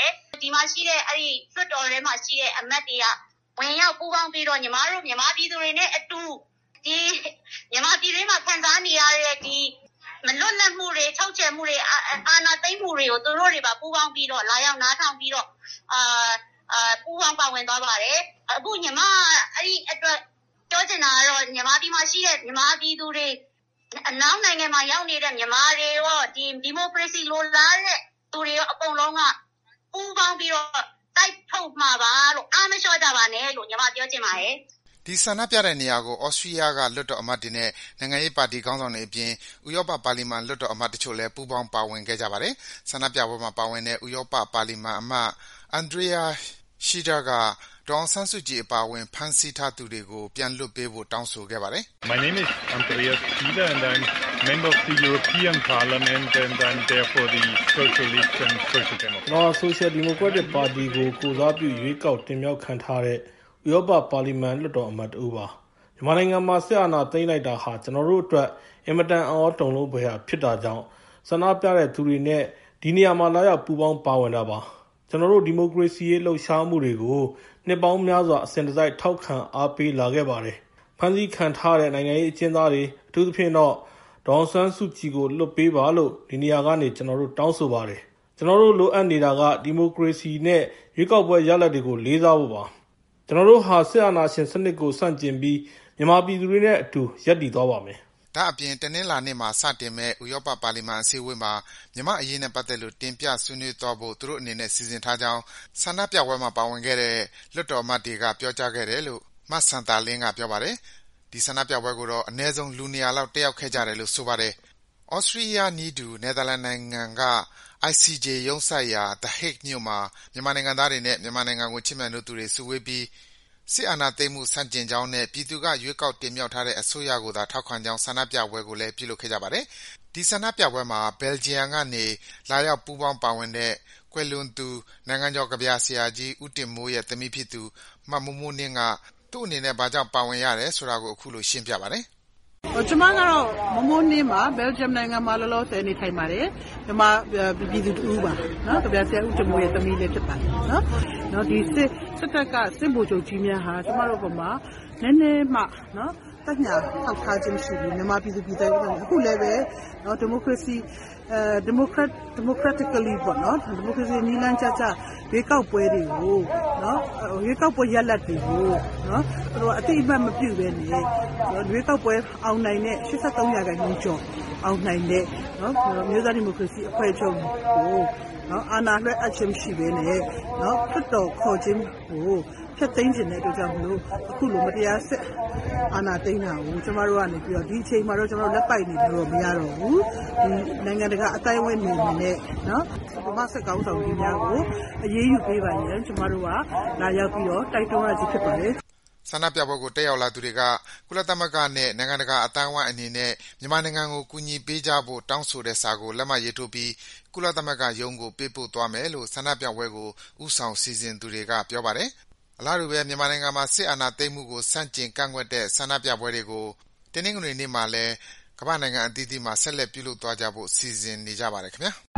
ဒီမှာရှိတဲ့အဲ့ဒီလွှတ်တော်ထဲမှာရှိတဲ့အမတ်တွေကဝင်ရောက်ပူးပေါင်းပြီးတော့ညီမတို့မြန်မာပြည်သူတွေနဲ့အတူဒီမြန်မာပြည်တွင်းမှာခံစားနေရတဲ့ဒီမလွတ်လပ်မှုတွေချုပ်ချယ်မှုတွေအာဏာသိမ်းမှုတွေကိုသူတို့တွေပါပူးပေါင်းပြီးတော့လာရောက်နားထောင်ပြီးတော့အာအာပူးပေါင်းပါဝင်သွားပါတယ်အခုညီမအဲ့ဒီအတွက်ပြောချင်တာကတော့မြန်မာပြည်မှာရှိတဲ့မြန်မာပြည်သူတွေအနောက်နိုင်ငံမှာရောက်နေတဲ့မြန်မာတွေရောဒီဒီမိုကရေစီလိုလားတဲ့သူတွေရောအကုန်လုံးကပူးပေါင်းပြီးတော့တိုက်ထုတ်မှာပါလို့အားမလျှော့ကြပါနဲ့လို့ညီမပြောချင်ပါတယ်ဒီဆန္ဒပြတဲ့နေရာကိုဩစတြီးယားကလွတ်တော်အမတ်တွေနဲ့နိုင်ငံရေးပါတီခေါင်းဆောင်တွေအပြင်ဥရောပပါလီမန်လွတ်တော်အမတ်တချို့လည်းပူးပေါင်းပါဝင်ခဲ့ကြပါတယ်။ဆန္ဒပြပွဲမှာပါဝင်တဲ့ဥရောပပါလီမန်အမတ်အန်ဒရီယာရှီဒါကဒေါအောင်ဆန်းစုကြည်အပါအဝင်ဖမ်းဆီးထားသူတွေကိုပြန်လွှတ်ပေးဖို့တောင်းဆိုခဲ့ပါတယ်။ My name is Andreas Schieder and I'm member of the European Parliament and I'm there for the Socialist and Social Democrats. နော် Social Democratic Party ကိုကိုစားပြုရွေးကောက်တင်မြှောက်ခံထားတဲ့ဥရောပပါလီမန်လွှတ်တော်အမတ်တူပါမြန်မာနိုင်ငံမှာစစ်အာဏာသိမ်းလိုက်တာဟာကျွန်တော်တို့အတွက်အင်မတန်အော်တုံလို့ပဲဖြစ်တာကြောင့်ဆန္ဒပြတဲ့သူတွေနဲ့ဒီနေရာမှာလာရောက်ပူးပေါင်းပါဝင်တာပါကျွန်တော်တို့ဒီမိုကရေစီရေးလှုပ်ရှားမှုတွေကိုနှစ်ပေါင်းများစွာအစဉ်တစိုက်ထောက်ခံအားပေးလာခဲ့ပါတယ်ဖန်စီခံထားတဲ့နိုင်ငံရေးအကျဉ်းသားတွေအထူးသဖြင့်တော့ဒေါန်ဆန်းစုကြည်ကိုလွတ်ပေးပါလို့ဒီနေရာကနေကျွန်တော်တို့တောင်းဆိုပါတယ်ကျွန်တော်တို့လိုအပ်နေတာကဒီမိုကရေစီနဲ့ရွေးကောက်ပွဲရလဒ်တွေကိုလေးစားဖို့ပါကျွန်တော်တို့ဟာစစ်အာဏာရှင်စနစ်ကိုစန့်ကျင်ပြီးမြန်မာပြည်သူတွေနဲ့အတူရပ်တည်သွားပါမယ်။ဒါအပြင်တနင်္လာနေ့မှာစတင်မဲ့ဥရောပပါလီမန်အစည်းအဝေးမှာမြန်မာအရေးနဲ့ပတ်သက်လို့တင်ပြဆွေးနွေးသွားဖို့သူတို့အနေနဲ့စီစဉ်ထားကြောင်းဆန္ဒပြပွဲမှာပါဝင်ခဲ့တဲ့လွှတ်တော်အမတ်တွေကပြောကြားခဲ့တယ်လို့မတ်ဆန်တာလင်းကပြောပါတယ်။ဒီဆန္ဒပြပွဲကိုတော့အနည်းဆုံးလူနေရာလောက်တက်ရောက်ခဲ့ကြတယ်လို့ဆိုပါတယ်။ဩစတြီးယားနီးတူနယ်သာလန်နိုင်ငံက I C J ရုံးဆိုင်ရာ The Hague မြို့မှာမြန်မာနိုင်ငံသားတွေနဲ့မြန်မာနိုင်ငံကိုချစ်မြတ်နိုးသူတွေစုဝေးပြီးစစ်အာဏာသိမ်းမှုဆန့်ကျင်ကြောင်းနဲ့ပြည်သူကရွေးကောက်တင်မြှောက်ထားတဲ့အစိုးရကိုသာထောက်ခံကြောင်းဆန္ဒပြပွဲကိုလည်းပြုလုပ်ခဲ့ကြပါတယ်။ဒီဆန္ဒပြပွဲမှာဘယ်လ်ဂျီယံကနေလာရောက်ပူးပေါင်းပါဝင်တဲ့ကွယ်လွန်သူနိုင်ငံကျော်ကဗျာဆရာကြီးဦးတင်မိုးရဲ့သမီးဖြစ်သူမမိုးမိုးနှင်းကသူ့အနေနဲ့ဘာကြောင့်ပါဝင်ရတယ်ဆိုတာကိုအခုလိုရှင်းပြပါတယ်။ကျွန်မကတော့မမိုးနှင်းပါဘယ်လ်ဂျီယံနိုင်ငံမှာလောလောဆယ်နေထိုင်ပါတယ်ကျွန်မပြည်သူတူပါနော်ကြပြဆရာဦးတင်မိုးရဲ့သမီးလေးဖြစ်ပါတယ်နော်နော်ဒီစစ်စစ်တပ်ကစစ်ဗိုလ်ချုပ်ကြီးများဟာကျွန်မတို့ကမှနည်းနည်းမှနော်တက်ညာထောက်ထားခြင်းရှိပြီးမြန်မာပြည်သူပြည်သားတွေအခုလည်းပဲနော်ဒီမိုကရေစီအဲဒီမိုကရက်ဒီမိုကရက်တစ်ကလီပေါ့နော်ဒီမိုကရေစီနီလန်းချချရွေးကောက်ပွဲတွေကိုနော်ရွေးကောက်ပွဲရလဒ်တွေကိုနော်သူတို့အတိအမှတ်မပြုဘဲနေရွေးကောက်ပွဲအောင်နိုင်တဲ့၈၃ရာခိုင်နှုန်းကျော်အောင်နိုင်တဲ့နော်မျိုးသားဒီမိုကရေစီအဖွဲ့ချုပ်ကိုနော်အာဏာလွှဲအပ်ခြင်းရှိဘဲနဲ့နော်ဖတ်တော်ခေါ်ခြင်းကိုဖြတ်သိမ်းခြင်းတဲ့အတွက်ကြောင့်မလို့အခုလိုမတရားစစ်အာဏာသိမ်းတာကိုကျမတို့ကနေပြီးတော့ဒီအချိန်မှာတော့ကျမတို့လက်ပိုက်နေလို့မရတော့ဘူးဒီနိုင်ငံတကာအတိုင်းအဝန်နေနဲ့နော်ဗမာစစ်ကောင်ဆောင်ကြီးများကိုအရေးယူပေးပါရင်ကျမတို့ကလာရောက်ပြီးတော့တိုက်တွန်းရခြင်းဖြစ်ပါတယ်ဆန္ဒပြပွဲကိုတက်ရောက်လာသူတွေကကုလသမဂ္ဂနဲ့နိုင်ငံတကာအတိုင်းအဝန်အနေနဲ့မြန်မာနိုင်ငံကိုကူညီပေးကြဖို့တောင်းဆိုတဲ့စာကိုလက်မှတ်ရေးထိုးပြီးကုလသမဂ္ဂရုံးကိုပေးပို့သွားမယ်လို့ဆန္ဒပြပွဲကိုဥဆောင်စီစဉ်သူတွေကပြောပါတယ်။အလားတူပဲမြန်မာနိုင်ငံမှာစစ်အာဏာသိမ်းမှုကိုဆန့်ကျင်ကန့်ကွက်တဲ့ဆန္ဒပြပွဲတွေကိုတနင်္ဂနွေနေ့မှာလည်းကမ္ဘာနိုင်ငံအသီးသီးမှာဆက်လက်ပြုလုပ်သွားကြဖို့စီစဉ်နေကြပါတယ်ခင်ဗျာ။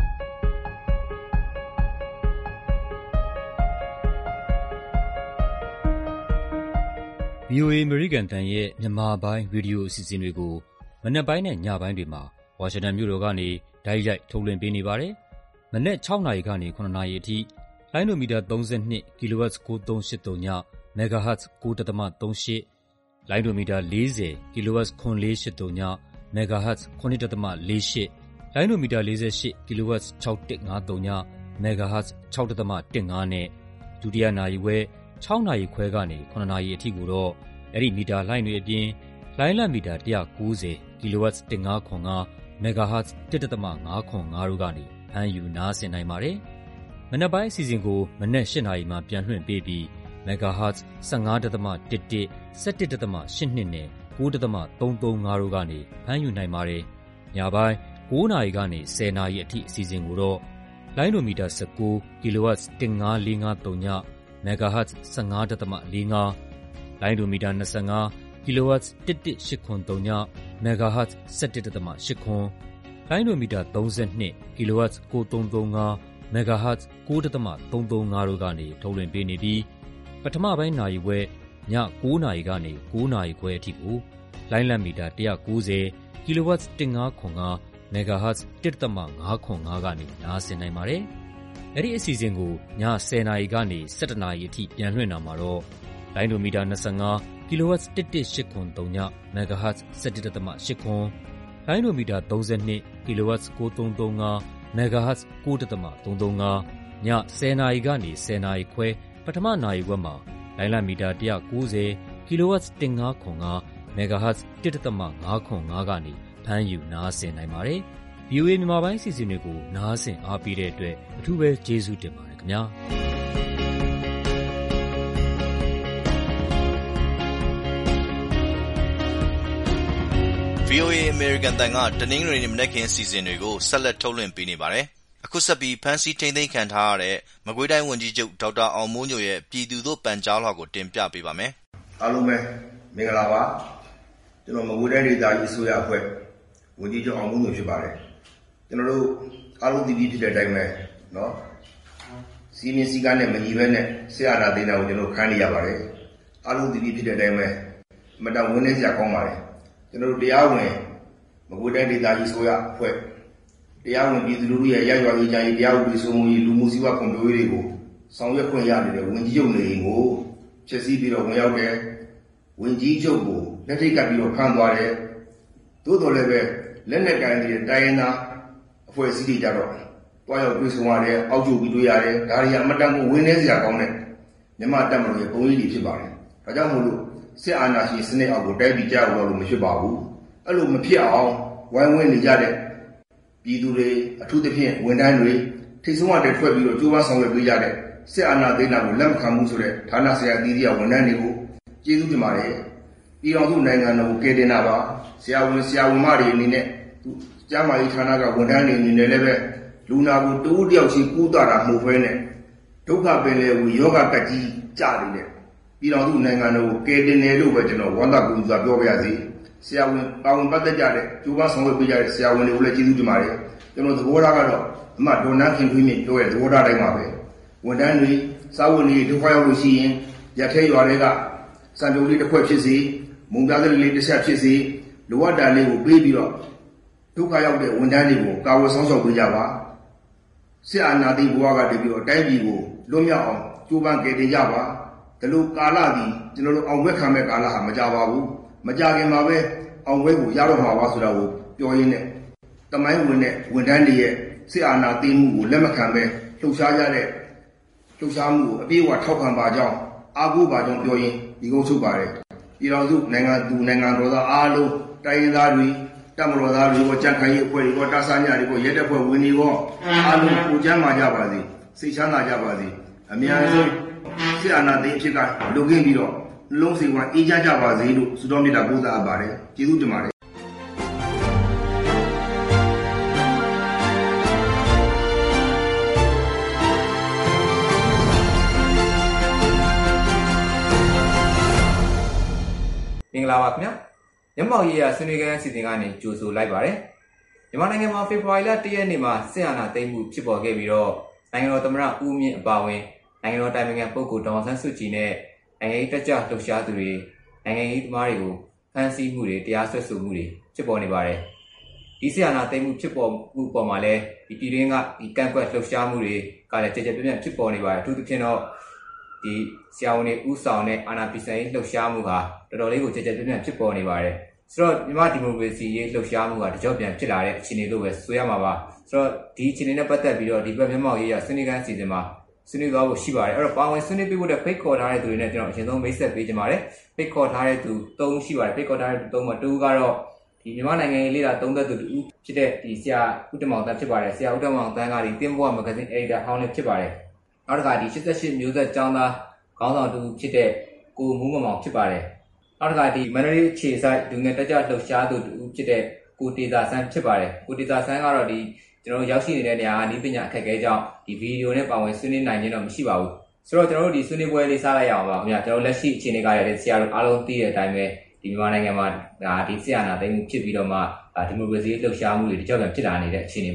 ဗွီအိုအေ American တန်ရဲ့မြန်မာပိုင်းရေဒီယိုအစီအစဉ်တွေကိုမနက်ပိုင်းနဲ့ညပိုင်းတွေမှာဝါရှင်တန်မြို့တော်ကနေတိုက်ရိုက်ထုတ်လွှင့်ပေးနေပါတယ်။မနက်၆နာရီကနေ၇နာရီအထိလိုင်းဒိုမီတာ၃၂ kHz ၉၃၈၃ MHz ၉.၃၈ လိုင်းဒိုမီတာ၄၀ kHz ၇၄၈၃ MHz ၇.၄၈ လိုင်းဒိုမီတာ၄၈ kHz ၆၁၅၃ MHz ၆.၁၅ နဲ့ဒုတိယနာရီဝဲ၆နာရီခွဲကနေ၇နာရီအထိကိုတော့အဲ့ဒီမီတာလိုင်းတွေအပြင်လိုင်းလမီတာ၁၉၀ kHz ၁၅ခွန်၅ MHz ၁.၅ခွန်၅တို့ကနေဖမ်းယူနားဆင်နိုင်ပါတယ်။မနက်ပိုင်းအစီအစဉ်ကိုမနက်၈နာရီမှပြန်လွှင့်ပေးပြီး MHz ၁၅.၁၁ ၁၁.၈၂ နဲ့၉.၃၃၅တို့ကနေဖမ်းယူနိုင်ပါတယ်။ညပိုင်း၉နာရီကနေ၁၀နာရီအထိအစီအစဉ်ကိုတော့လိုင်းဒိုမီတာ၁၉ kHz ၁၅၄၅၃ MHz ၁၅.၄၅ လိုင်းဒိုမီတာ၂၅ kHz ၁၁၈ခွန်၃ MHz ၁၁.၈ခွန်လိုင်းဒိုမီတာ၃၂ kHz ၉၃၃၅မဂါဟတ် ကိုးဒသမ သုံးသုံးငါး တို့ကနေထုတ်လွှင့်ပေးနေပြီးပထမပိုင်းနာရီဝက်ညကိုးနာရီကနေကိုးနာရီခွဲအထိကိုလိုင်းလံမီတာone ninety ကီလိုဝတ်one five four five မဂါဟတ် one point five four five ကနေနားဆင်နိုင်ပါတယ်။အဲဒီအစီအစဉ်ကိုညtenနာရီကနေelevenနာရီအထိပြန်လွှင့်တာမှာတော့လိုင်းဒိုမီတာtwenty-fiveကီလိုဝတ်one one eight three threeမဂါဟတ် eleven point eightလိုင်းဒိုမီတာthirty-twoကီလိုဝတ်nine three three fiveမဂါဟတ် nine point three three ညtenနာရီကနေtenနာရီခွဲပထမနာရီဝက်မှာလိုင်းလံမီတာone ninetyကီလိုဝတ်one five four fiveမဂါဟတ် one point five four five ကနေဖမ်းယူနားဆင်နိုင်ပါတယ်။ ဗီအိုအေ မြန်မာပိုင်းအစီအစဉ်တွေကိုနားဆင်အားပေးတဲ့အတွက်အထူးပဲကျေးဇူးတင်ပါတယ်ခင်ဗျာ။ဗီအိုအေ American တန်ကတနင်္ဂနွေနေ့မနက်ခင်းအစီအစဉ်တွေကိုဆက်လက်ထုတ်လွှင့်ပေးနေပါတယ်။အခုဆက်ပြီးဖမ်းဆီးထိန်းသိမ်းခံထားရတဲ့မကွေးတိုင်းဝန်ကြီးချုပ်ဒေါက်တာအောင်မိုးညိုရဲ့ပြည်သူတို့ပန်ကြားလွှာကိုတင်ပြပေးပါမယ်။အားလုံးပဲမင်္ဂလာပါ။ကျွန်တော်မကွေးတိုင်းဒေသကြီးအစိုးရအဖွဲ့ဝန်ကြီးချုပ်အောင်မိုးညိုဖြစ်ပါတယ်။ကျွန်တော်တို့အားလုံးသိပြီးဖြစ်တဲ့အတိုင်းပဲเนาะစီမင်းစည်းကမ်းနဲ့မညီဘဲနဲ့ဆရာနာသိန်းတာကိုကျွန်တော်ခံနေရပါတယ်။အားလုံးသိပြီးဖြစ်တဲ့အတိုင်းပဲမတန်ဝင်းနေစရာကောင်းပါတယ်။ကျွန်တော်တို့တရားဝင်မကွေးတိုင်းဒေသကြီးအစိုးရအဖွဲ့တရားဝင်ပြည်သူလူထုရဲ့ရရွာရေးကြရေးတရားဥပဒေစိုးမိုးရေးလူမှုစီးပွားဖွံ့ဖြိုးရေးတွေကိုဆောင်ရွက်ခွင့်ရနေတဲ့ဝန်ကြီးချုပ်နေအိမ်ကိုဖျက်ဆီးပြီးတော့ဝင်ရောက်တဲ့ဝန်ကြီးချုပ်ကိုလက်ထိတ်ကပ်ပြီးတော့ဖမ်းသွားတယ်သို့တော်လည်းပဲလက်နက်ကိုင်တဲ့တိုင်းရင်းသားအဖွဲ့အစည်းတွေကြတော့တွားရောက်ပြေဆုံးရတယ်အောက်ကျပြီးတွေ့ရတယ်ဒါတွေကအမတန်ကိုဝင်းနေစရာကောင်းတဲ့မြန်မာတပ်မတော်ရဲ့ပုံရိပ်တွေဖြစ်ပါတယ်ဒါကြောင့်မို့လို့စစ်အာဏာရှင်စနစ်အောက်ကိုတိုက်ပြီးကြောက်လို့မဖြစ်ပါဘူးအဲ့လိုမဖြစ်အောင်ဝိုင်းဝန်းနေကြတဲ့ပြည်သူတွေအထူးသဖြင့်ဝန်ထမ်းတွေထိတ်ဆုံးရတဲ့ထွက်ပြီးတော့ကြိုးပမ်းဆောင်ရွက်ပေးကြတဲ့စစ်အာဏာသိမ်းတာကိုလက်မခံမှုဆိုတဲ့ဌာနဆိုင်ရာအသီးသီးဝန်ထမ်းတွေကိုကျေးဇူးတင်ပါတယ်ပြည်တော်စုနိုင်ငံတော်ကိုကယ်တင်တာပါဆရာဝန်ဆရာဝန်မတွေအနေနဲ့ကျန်းမာရေးဌာနကဝန်ထမ်းတွေအနေနဲ့လည်းပဲလူနာကိုတိုးတယောက်ချင်းကူးတာတာမဟုတ်ဘဲနဲ့ဒုက္ခပင်လေကိုယောဂကကြီးကြနေတဲ့ပြည်တော်စုနိုင်ငံတော်ကိုကယ်တင်တယ်လို့ပဲကျွန်တော်ဝမ်းသာကူးစွာပြောပြရစီဆရာဝန်ပါဝင်ပတ်သက်ကြတဲ့ကျိုးပန်းဆောင်ရွက်ပေးကြတဲ့ဆရာဝန်တွေကိုလည်းကျေးဇူးတင်ပါတယ်ကျွန်တော်သဘောထားကတော့အမှဒေါ်နန်းခင်ထွေးမြင့်ပြောတဲ့သဘောထားတိုင်းပါပဲဝန်ထမ်းတွေစာဝန်တွေဒုက္ခရောက်လို့ရှိရင်ရထဲရွာတွေကစံကြုံလေးတစ်ခွက်ဖြစ်စေမုံပြားကလေးတစ်ချက်ဖြစ်စေလိုအပ်တာလေးကိုပေးပြီးတော့ဒုက္ခရောက်တဲ့ဝန်ထမ်းတွေကိုကာဝယ်ဆောင်ရှောက်ပေးကြပါစစ်အာဏာသိမ်းဘဝကတည်းပြီးတော့တိုင်းပြည်ကိုလွတ်မြောက်အောင်ကြိုးပမ်းကယ်တင်ကြပါဒီလိုကာလကြီးကျွန်တော်တို့အောင်ပွဲခံမဲ့ကာလဟာမကြပါဘူးမကြခင်မှာပဲအောင်ပွဲကိုရတော့မှာပါဆိုတာကိုပြောရင်းနဲ့တမိုင်းဝင်တဲ့ဝန်ထမ်းတွေရဲ့စစ်အာဏာသိမ်းမှုကိုလက်မခံပဲလှုပ်ရှားကြတဲ့လှုပ်ရှားမှုကိုအပြည့်အဝထောက်ခံပါကြောင်းအားကိုးပါကြောင်းပြောရင်းဒီကုန်းချုပ်ပါတယ်ပြည်တော်စုနိုင်ငံသူနိုင်ငံတော်သားအားလုံးတိုင်းရင်းသားတွေတပ်မတော်သားတွေကိုကြံ့ခိုင်ရေးအဖွဲ့တွေကိုတာဆာညတွေကိုရဲတပ်ဖွဲ့ဝင်တွေကိုအားလုံးကိုကြမ်းမာကြပါစေစိတ်ချမ်းသာကြပါစေအများဆုံးစစ်အာဏာသိမ်းဖြစ်ကလူကင်းပြီးတော့လုံးစီဝါအေးကြကြပါစေလို့ဆုတောင်းမေတ္တာပို့သအပ်ပါတယ်ကျေးဇူးတင်ပါတယ်မင်္ဂလာပါခင်ဗျာမျက်မှောက်ရေးရဆွေးနွေးခန်းအစီအစဉ်ကနေကြိုဆိုလိုက်ပါတယ်မြန်မာနိုင်ငံမှာဖေဖော်ဝါရီလ၁ရက်နေ့မှာစစ်အာဏာသိမ်းမှုဖြစ်ပေါ်ခဲ့ပြီးတော့နိုင်ငံတော်သမ္မတဦးမြင့်အပါအဝင်နိုင်ငံတော်တိုင်ပင်ခံပုဂ္ဂိုလ်ဒေါ်အောင်ဆန်းစုကြည်နဲ့နိုင်ငံရေးတက်ကြွလှုပ်ရှားသူတွေနိုင်ငံရေးသမားတွေကိုဖမ်းဆီးမှုတွေတရားစွဲဆိုမှုတွေဖြစ်ပေါ်နေပါတယ်ဒီစစ်အာဏာသိမ်းမှုဖြစ်ပေါ်မှုပေါ်မှာလည်းဒီပြည်တွင်းကဒီကန့်ကွက်လှုပ်ရှားမှုတွေကလည်းကြကြပြန့်ပြန့်ဖြစ်ပေါ်နေပါတယ်အထူးသဖြင့်တော့ဒီဆရာဝန်တွေဥဆောင်တဲ့အာဏာဖီဆန်ရေးလှုပ်ရှားမှုဟာတော်တော်လေးကိုကြကြပြန့်ပြန့်ဖြစ်ပေါ်နေပါတယ်ဆိုတော့မြန်မာဒီမိုကရေစီရေးလှုပ်ရှားမှုကတကြော့ပြန်ဖြစ်လာတဲ့အခြေအနေလို့ပဲဆိုရမှာပါဆိုတော့ဒီအခြေအနေနဲ့ပတ်သက်ပြီးတော့ဒီဘက်မျက်မှောက်ရေးရဆွေးနွေးခန်းအစီအစဉ်မှာဆွေးနွေးသွားဖို့ရှိပါတယ်အဲ့တော့ပါဝင်ဆွေးနွေးပေးဖို့တဲ့ဖိတ်ခေါ်ထားတဲ့သူတွေနဲ့ကျွန်တော်အရင်ဆုံးမိတ်ဆက်ပေးကြပါမယ်ဖိတ်ခေါ်ထားတဲ့သူ၃ရှိပါတယ်ဖိတ်ခေါ်ထားတဲ့သူ၃မှာတူကတော့ဒီမြန်မာနိုင်ငံရေးလေ့လာသုံးသပ်သူတူဖြစ်တဲ့ဒီဆရာဦးတင်မောင်တန်းဖြစ်ပါတယ်ဆရာဦးတင်မောင်တန်းကဒီတင်းဘွားမဂ္ဂဇင်းအယ်ဒီတာဟောင်းလည်းဖြစ်ပါတယ်နောက်တစ်ခါဒီ၈၈မျိုးဆက်ကျောင်းသားခေါင်းဆောင်တူဖြစ်တဲ့ကိုမူးမမောင်ဖြစ်ပါတယ်နောက်တစ်ခါဒီမန္တလေးခြေဆိုင်ဒုငယ်တက်ကြလှုပ်ရှားသူတူဖြစ်တဲ့ကိုတေသာဆန်းဖြစ်ပါတယ်ကိုတေသာဆန်းကတော့ဒီကျွန်တော်တို့ရောက်ရှိနေတဲ့နေရာကဤပညာအခက်အခဲကြောင့်ဒီဗီဒီယိုနဲ့ပါဝင်ဆွေးနွေးနိုင်ခြင်းတော့မရှိပါဘူးဆိုတော့ကျွန်တော်တို့ဒီဆွေးနွေးပွဲလေးစလိုက်ရအောင်ပါခင်ဗျာကျွန်တော်လက်ရှိအခြေအနေကရတဲ့ဆရာတို့အားလုံးသိတဲ့အတိုင်းပဲဒီမြန်မာနိုင်ငံမှာဒါဒီဆရာနာသိမ်းမှုဖြစ်ပြီးတော့မှဒီမိုကရေစီလှုပ်ရှားမှုတွေတကြော့ပြန်ဖြစ်လာနေတဲ့အခြေအနေပေါ့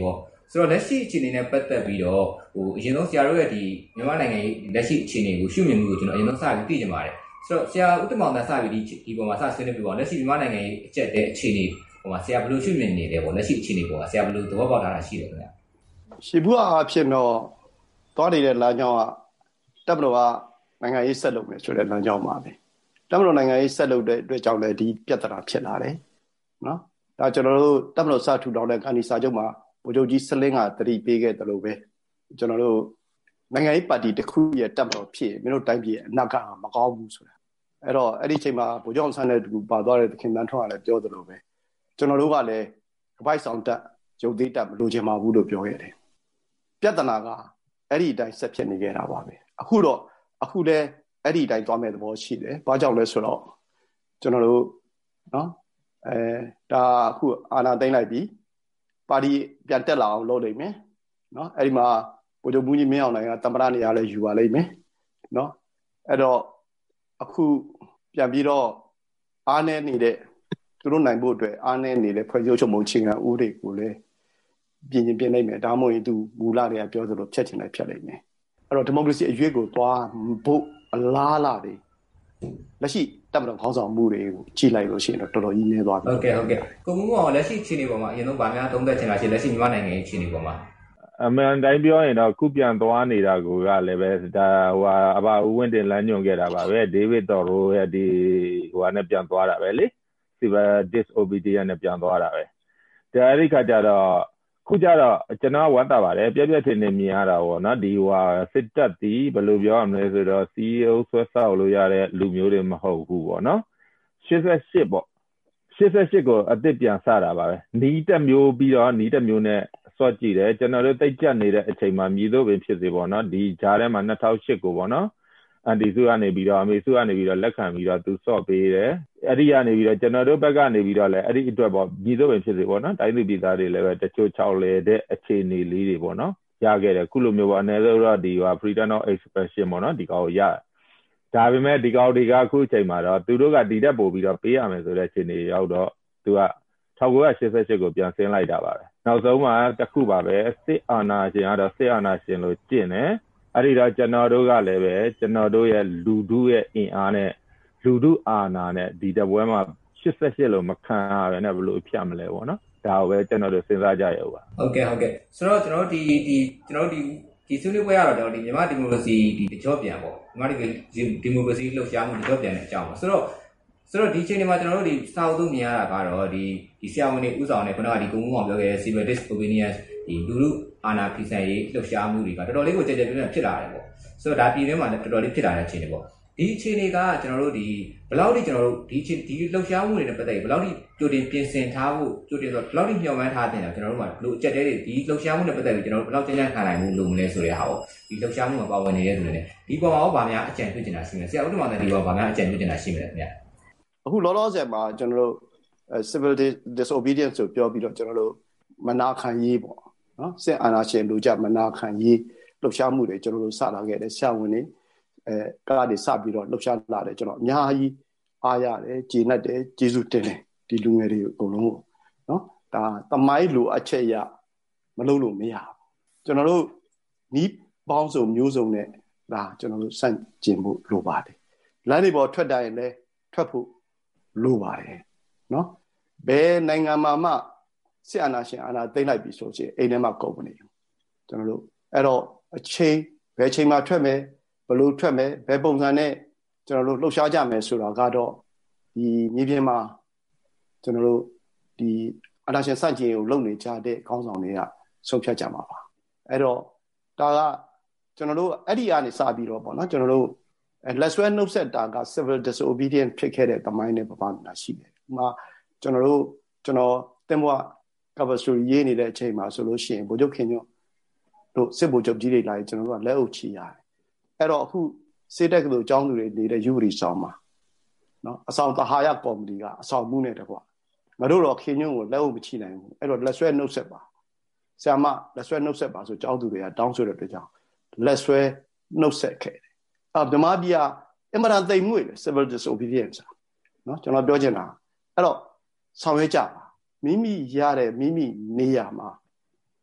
ဆိုတော့လက်ရှိအခြေအနေနဲ့ပတ်သက်ပြီးတော့ဟိုအရင်ဆုံးဆရာတို့ရဲ့ဒီမြန်မာနိုင်ငံရဲ့လက်ရှိအခြေအနေကိုရှုမြင်မှုကိုကျွန်တော်အရင်ဆုံးစပြီးသိချင်ပါတယ်ဆိုတော့ဆရာဦးတမောင်တန်းစပြီးဒီဒီပုံမှာစဆွေးနွေးပြပါလက်ရှိမြန်မာနိုင်ငံရဲ့အကျက်တဲ့အခြေအနေဟိုမှာဆရာဘယ်လိုရှုမြင်နေလဲပေါ့လက်ရှိအခြေအနေပေါ်မှာဆရာဘယ်လိုသဘောပေါက်ထားတာရှိတယ်ခင်ဗျရှိဘူးအဖြစ်တော့သွားနေတဲ့လမ်းကြောင်းကတပ်မတော်ကနိုင်ငံရေးဆက်လုပ်မယ်ဆိုတဲ့လမ်းကြောင်းပါပဲတပ်မတော်နိုင်ငံရေးဆက်လုပ်တဲ့အတွက်ကြောင့်လည်းဒီပြဿနာဖြစ်လာတယ်နော်ဒါကျွန်တော်တို့တပ်မတော်စထူထောင်တဲ့ကန်ဒီစာချုပ်မှာဗိုလ်ချုပ်ကြီးစလင်းကတတိပေးခဲ့တယ်လို့ပဲကျွန်တော်တို့နိုင်ငံရေးပါတီတစ်ခုရဲ့တပ်မတော်ဖြစ်မင်းတို့တိုင်းပြည်အနာဂတ်မကောင်းဘူးဆိုတာအဲ့တော့အဲ့ဒီချိန်မှာဗိုလ်ချုပ်အောင်ဆန်းတဲ့တူပါသွားတဲ့ခင်တန်းထွန်းကလည်းပြောတယ်လို့ပဲကျွန်တော်တို့ကလည်းကပိုက်ဆောင်တက်ရုပ်သေးတက်မလိုချင်ပါဘူးလို့ပြောခဲ့တယ်ပြဿနာကအဲ့ဒီအတိုင်းဆက်ဖြစ်နေခဲ့တာပါပဲအခုတော့အခုလည်းအဲ့ဒီအတိုင်းသွားမဲ့သဘောရှိတယ်ဘာကြောင့်လဲဆိုတော့ကျွန်တော်တို့နော်အဲဒါအခုအာဏာသိမ်းလိုက်ပြီပါတီပြန်တက်လာအောင်လုပ်လိမ့်မယ်နော်အဲ့ဒီမှာဗိုလ်ချုပ်မှုကြီးမင်းအောင်နိုင်ကတမ္ပရနေရာလဲယူပါလိမ့်မယ်နော်အဲ့တော့အခုပြန်ပြီးတော့အားနည်းနေတဲ့သူတို့နိုင်ဖို့အတွက်အားနည်းနေတဲ့ဖွဲ့စည်းချုပ်မုံချင်းကဦးတွေကိုလည်းပြင်ပြင်ပြင်လိုက်မယ်ဒါမှမဟုတ်ရင်သူမူလတွေကပြောသလိုဖြတ်ချင်လိုက်ဖြတ်လိုက်မယ်အဲ့တော့ဒီမိုကရေစီအရွေးကိုသွားဖို့အလားလာတွေလက်ရှိတပ်မတော်ခေါင်းဆောင်မှုတွေကိုကြည့်လိုက်လို့ရှိရင်တော့တော်တော်ကြီးနေသွားပြီဟုတ်ကဲ့ဟုတ်ကဲ့ကိုမှုမောင်လက်ရှိအခြေအနေပေါ်မှာအရင်ဆုံးဗာများသုံးသက်ချင်တာရှိလက်ရှိမြန်မာနိုင်ငံရဲ့အခြေအနေပေါ်မှာအမှန်တိုင်းပြောရင်တော့ခုပြန်သွားနေတာကိုကလည်းပဲဒါဟိုအဘဦးဝင်းတင်လမ်းညွှန်ခဲ့တာပါပဲဒေးဗစ်တော်ရိုရဲ့ဒီဟိုကနေပြန်သွားတာပဲလေ civil disobedience နဲ့ပြန်သွားတာပဲဒါအဲ့ဒီခါကျတော့ခုကျတော့ကျွန်တော်ဝတ်တာပါတယ်ပြက်ပြက်ထင်နေမြင်ရတာပေါ့နော်ဒီဟိုစစ်တပ်တီးဘယ်လိုပြောရမလဲဆိုတော့ စီ အီ အို ဆွဲဆောက်လို့ရတဲ့လူမျိုးတွေမဟုတ်ဘူးပေါ့နော်ရှစ်ဆယ့်ရှစ်ပေါ့ရှစ်ဆယ့်ရှစ်ကိုအစ်စ်ပြန်စတာပါပဲနီးတက်မျိုးပြီးတော့နီးတက်မျိုးနဲ့စော့ကြည့်တယ်ကျွန်တော်တို့တိတ်ကြက်နေတဲ့အချိန်မှာမြည်လို့ပင်ဖြစ်စေပေါ့နော်ဒီဂျားထဲမှာနှစ်ထောင်ရှစ်ကိုပေါ့နော်အန်တီစုကနေပြီးတော့အမေစုကနေပြီးတော့လက်ခံပြီးတော့သူစော့ပေးတယ်အဲ့ဒီကနေပြီးတော့ကျွန်တော်တို့ဘက်ကနေပြီးတော့လည်းအဲ့ဒီအတွက်ပေါ့မြည်လို့ပင်ဖြစ်စေပေါ့နော်တိုင်းသူပြည်သားတွေလည်းပဲတချို့ချောက်လေတဲ့အခြေအနေလေးတွေပေါ့နော်ရခဲ့တယ်ခုလိုမျိုးပေါ့အနေနဲ့တော့ဒီဟာ freedom of expression ပေါ့နော်ဒီကောင်ကိုရဒါပေမဲ့ဒီကောင်တွေကအခုအချိန်မှာတော့သူတို့ကဒီတက်ပို့ပြီးတော့ပေးရမယ်ဆိုတဲ့အခြေအနေရောက်တော့သူက၁၉၈၈ကိုပြန်ဆင်းလိုက်တာပါပဲနောက်ဆုံးမှာတစ်ခုပါပဲစစ်အာဏာရှင်ကတော့စစ်အာဏာရှင်လို့ကျင့်တယ်အဲ့ဒီတော့ကျွန်တော်တို့ကလည်းပဲကျွန်တော်တို့ရဲ့လူထုရဲ့အင်အားနဲ့လူထုအာဏာနဲ့ဒီတပွဲမှာရှစ်ဆယ့်ရှစ်လို့မခံရဘဲနဲ့ဘယ်လိုဖြတ်မလဲပေါ့နော်ဒါကိုပဲကျွန်တော်တို့စဉ်းစားကြရအောင်ပါဟုတ်ကဲ့ဟုတ်ကဲ့ဆိုတော့ကျွန်တော်တို့ဒီဒီကျွန်တော်တို့ဒီဒီဆွေးနွေးပွဲရတော့ဒီမြန်မာဒီမိုကရေစီဒီတကြောပြန်ပေါ့မြန်မာဒီဒီမိုကရေစီလှုပ်ရှားမှုတကြောပြန်တဲ့အကြောင်းပေါ့ဆိုတော့ဆိုတော့ဒီချိန်ဒီမှာကျွန်တော်တို့ဒီစာအုပ်တို့မြင်ရတာကတော့ဒီဒီဆရာဝန်တွေဥဆောင်နေခုနကဒီကုံမှုအောင်ပြောခဲ့တဲ့ civil disobedience ဒီလူလူအာဏာဖီဆန်ရေးလှုပ်ရှားမှုတွေကတော်တော်လေးကိုကြက်ကြက်ပြည့်ပြည့်ဖြစ်လာတယ်ပေါ့ဆိုတော့ဒါပြည်တွင်းမှာလည်းတော်တော်လေးဖြစ်လာတဲ့အခြေအနေပေါ့ဒီအခြေအနေကကျွန်တော်တို့ဒီဘယ်လောက်ထိကျွန်တော်တို့ဒီဒီလှုပ်ရှားမှုတွေနဲ့ပတ်သက်ပြီးဘယ်လောက်ထိကြိုတင်ပြင်ဆင်ထားဖို့ကြိုတင်ဆိုဘယ်လောက်ထိမျှော်မှန်းထားတင်တာကျွန်တော်တို့ကဘလို့အကြက်တဲတွေဒီလှုပ်ရှားမှုနဲ့ပတ်သက်ပြီးကျွန်တော်တို့ဘယ်လောက်ကြမ်းကြမ်းခံနိုင်မှုလုပ်မလဲဆိုတဲ့ဟာပေါ့ဒီလှုပ်ရှားမှုမှာပါဝင်နေတဲ့သူတွေနဲ့ဒီပေါ်မှာရောဗာများအကြံပြုချင်တာရှိမလဲဆရာဦးတမောင်တန်းဒီပေါ်ဗာများအကြံပြုချင်တာရှိမလဲခင်ဗျအခုလောလောဆယ်မှာကျွန်တော်တို့ civil disobedience ဆိုပြောပြီးတော့ကျွန်တော်တို့မနာခံရေးပေါ့နော်စစ်အာဏာရှင်လူကြမနာခံရေးလှုပ်ရှားမှုတွေကျွန်တော်တို့စလာခဲ့တယ်ဆရာဝန်တွေအဲကလာတွေစပြီးတော့လှုပ်ရှားလာတယ်ကျွန်တော်အများကြီးအားရတယ်ကျေနပ်တယ်ကျေးဇူးတင်တယ်ဒီလူငယ်တွေအကုန်လုံးကိုနော်ဒါသမိုင်းလိုအပ်ချက်ရမလုပ်လို့မရဘူးကျွန်တော်တို့နီးပေါင်းစုံမျိုးစုံနဲ့ဒါကျွန်တော်တို့စန့်ကျင်ဖို့လိုပါတယ်လမ်းတွေပေါ်ထွက်တိုင်းလည်းထွက်ဖို့လိုပါတယ်နော်ဘယ်နိုင်ငံမှာမှစစ်အာဏာရှင်အာဏာသိမ်းလိုက်ပြီဆိုရင်အိမ်ထဲမှာကုန်မနေဘူးကျွန်တော်တို့အဲ့တော့အချိန်ဘယ်ချိန်မှာထွက်မယ်ဘယ်လိုထွက်မယ်ဘယ်ပုံစံနဲ့ကျွန်တော်တို့လှုပ်ရှားကြမယ်ဆိုတာကတော့ဒီမြေပြင်မှာကျွန်တော်တို့ဒီအာဏာရှင်စန့်ကျင်ကိုလုပ်နေကြတဲ့ခေါင်းဆောင်တွေကဆုံးဖြတ်ကြမှာပါအဲ့တော့ဒါကကျွန်တော်တို့အဲ့ဒီကနေစပြီးတော့ပေါ့နော်ကျွန်တော်တို့လက်ဆွဲနှုတ်ဆက်တာက civil disobedience ဖြစ်ခဲ့တဲ့တမိုင်းနဲ့ပပနာရှိတယ်။ဒီမှာကျွန်တော်တို့ကျွန်တော်တင်ဘွား cover story ရေးနေတဲ့အချိန်မှာဆိုလို့ရှိရင်ဗိုလ်ချုပ်ခင်ညွန့်တို့စစ်ဗိုလ်ချုပ်ကြီးတွေလာရင်ကျွန်တော်တို့ကလက်အုပ်ချီရတယ်။အဲ့တော့အခုစေတက်ကလေးအကြောင်းသူတွေနေတဲ့ယူရီဆောင်မှာနော်အဆောင်တဟာရကော်မတီကအဆောင်မှုနဲ့တကွာမတို့တော့ခင်ညွန့်ကိုလက်အုပ်မချီနိုင်ဘူး။အဲ့တော့လက်ဆွဲနှုတ်ဆက်ပါ။ဆရာမလက်ဆွဲနှုတ်ဆက်ပါဆိုအကြောင်းသူတွေကတောင်းဆိုတဲ့အတွက်ကြောင့်လက်ဆွဲနှုတ်ဆက်ခဲ့တယ်။အဲ့ဓမ္မပြအမှန်တန်သိမ်မွေ့လေ civil disobedience နော်ကျွန်တော်ပြောချင်တာအဲ့တော့ဆောင်ရွက်ကြပါမိမိရတဲ့မိမိနေရာမှာ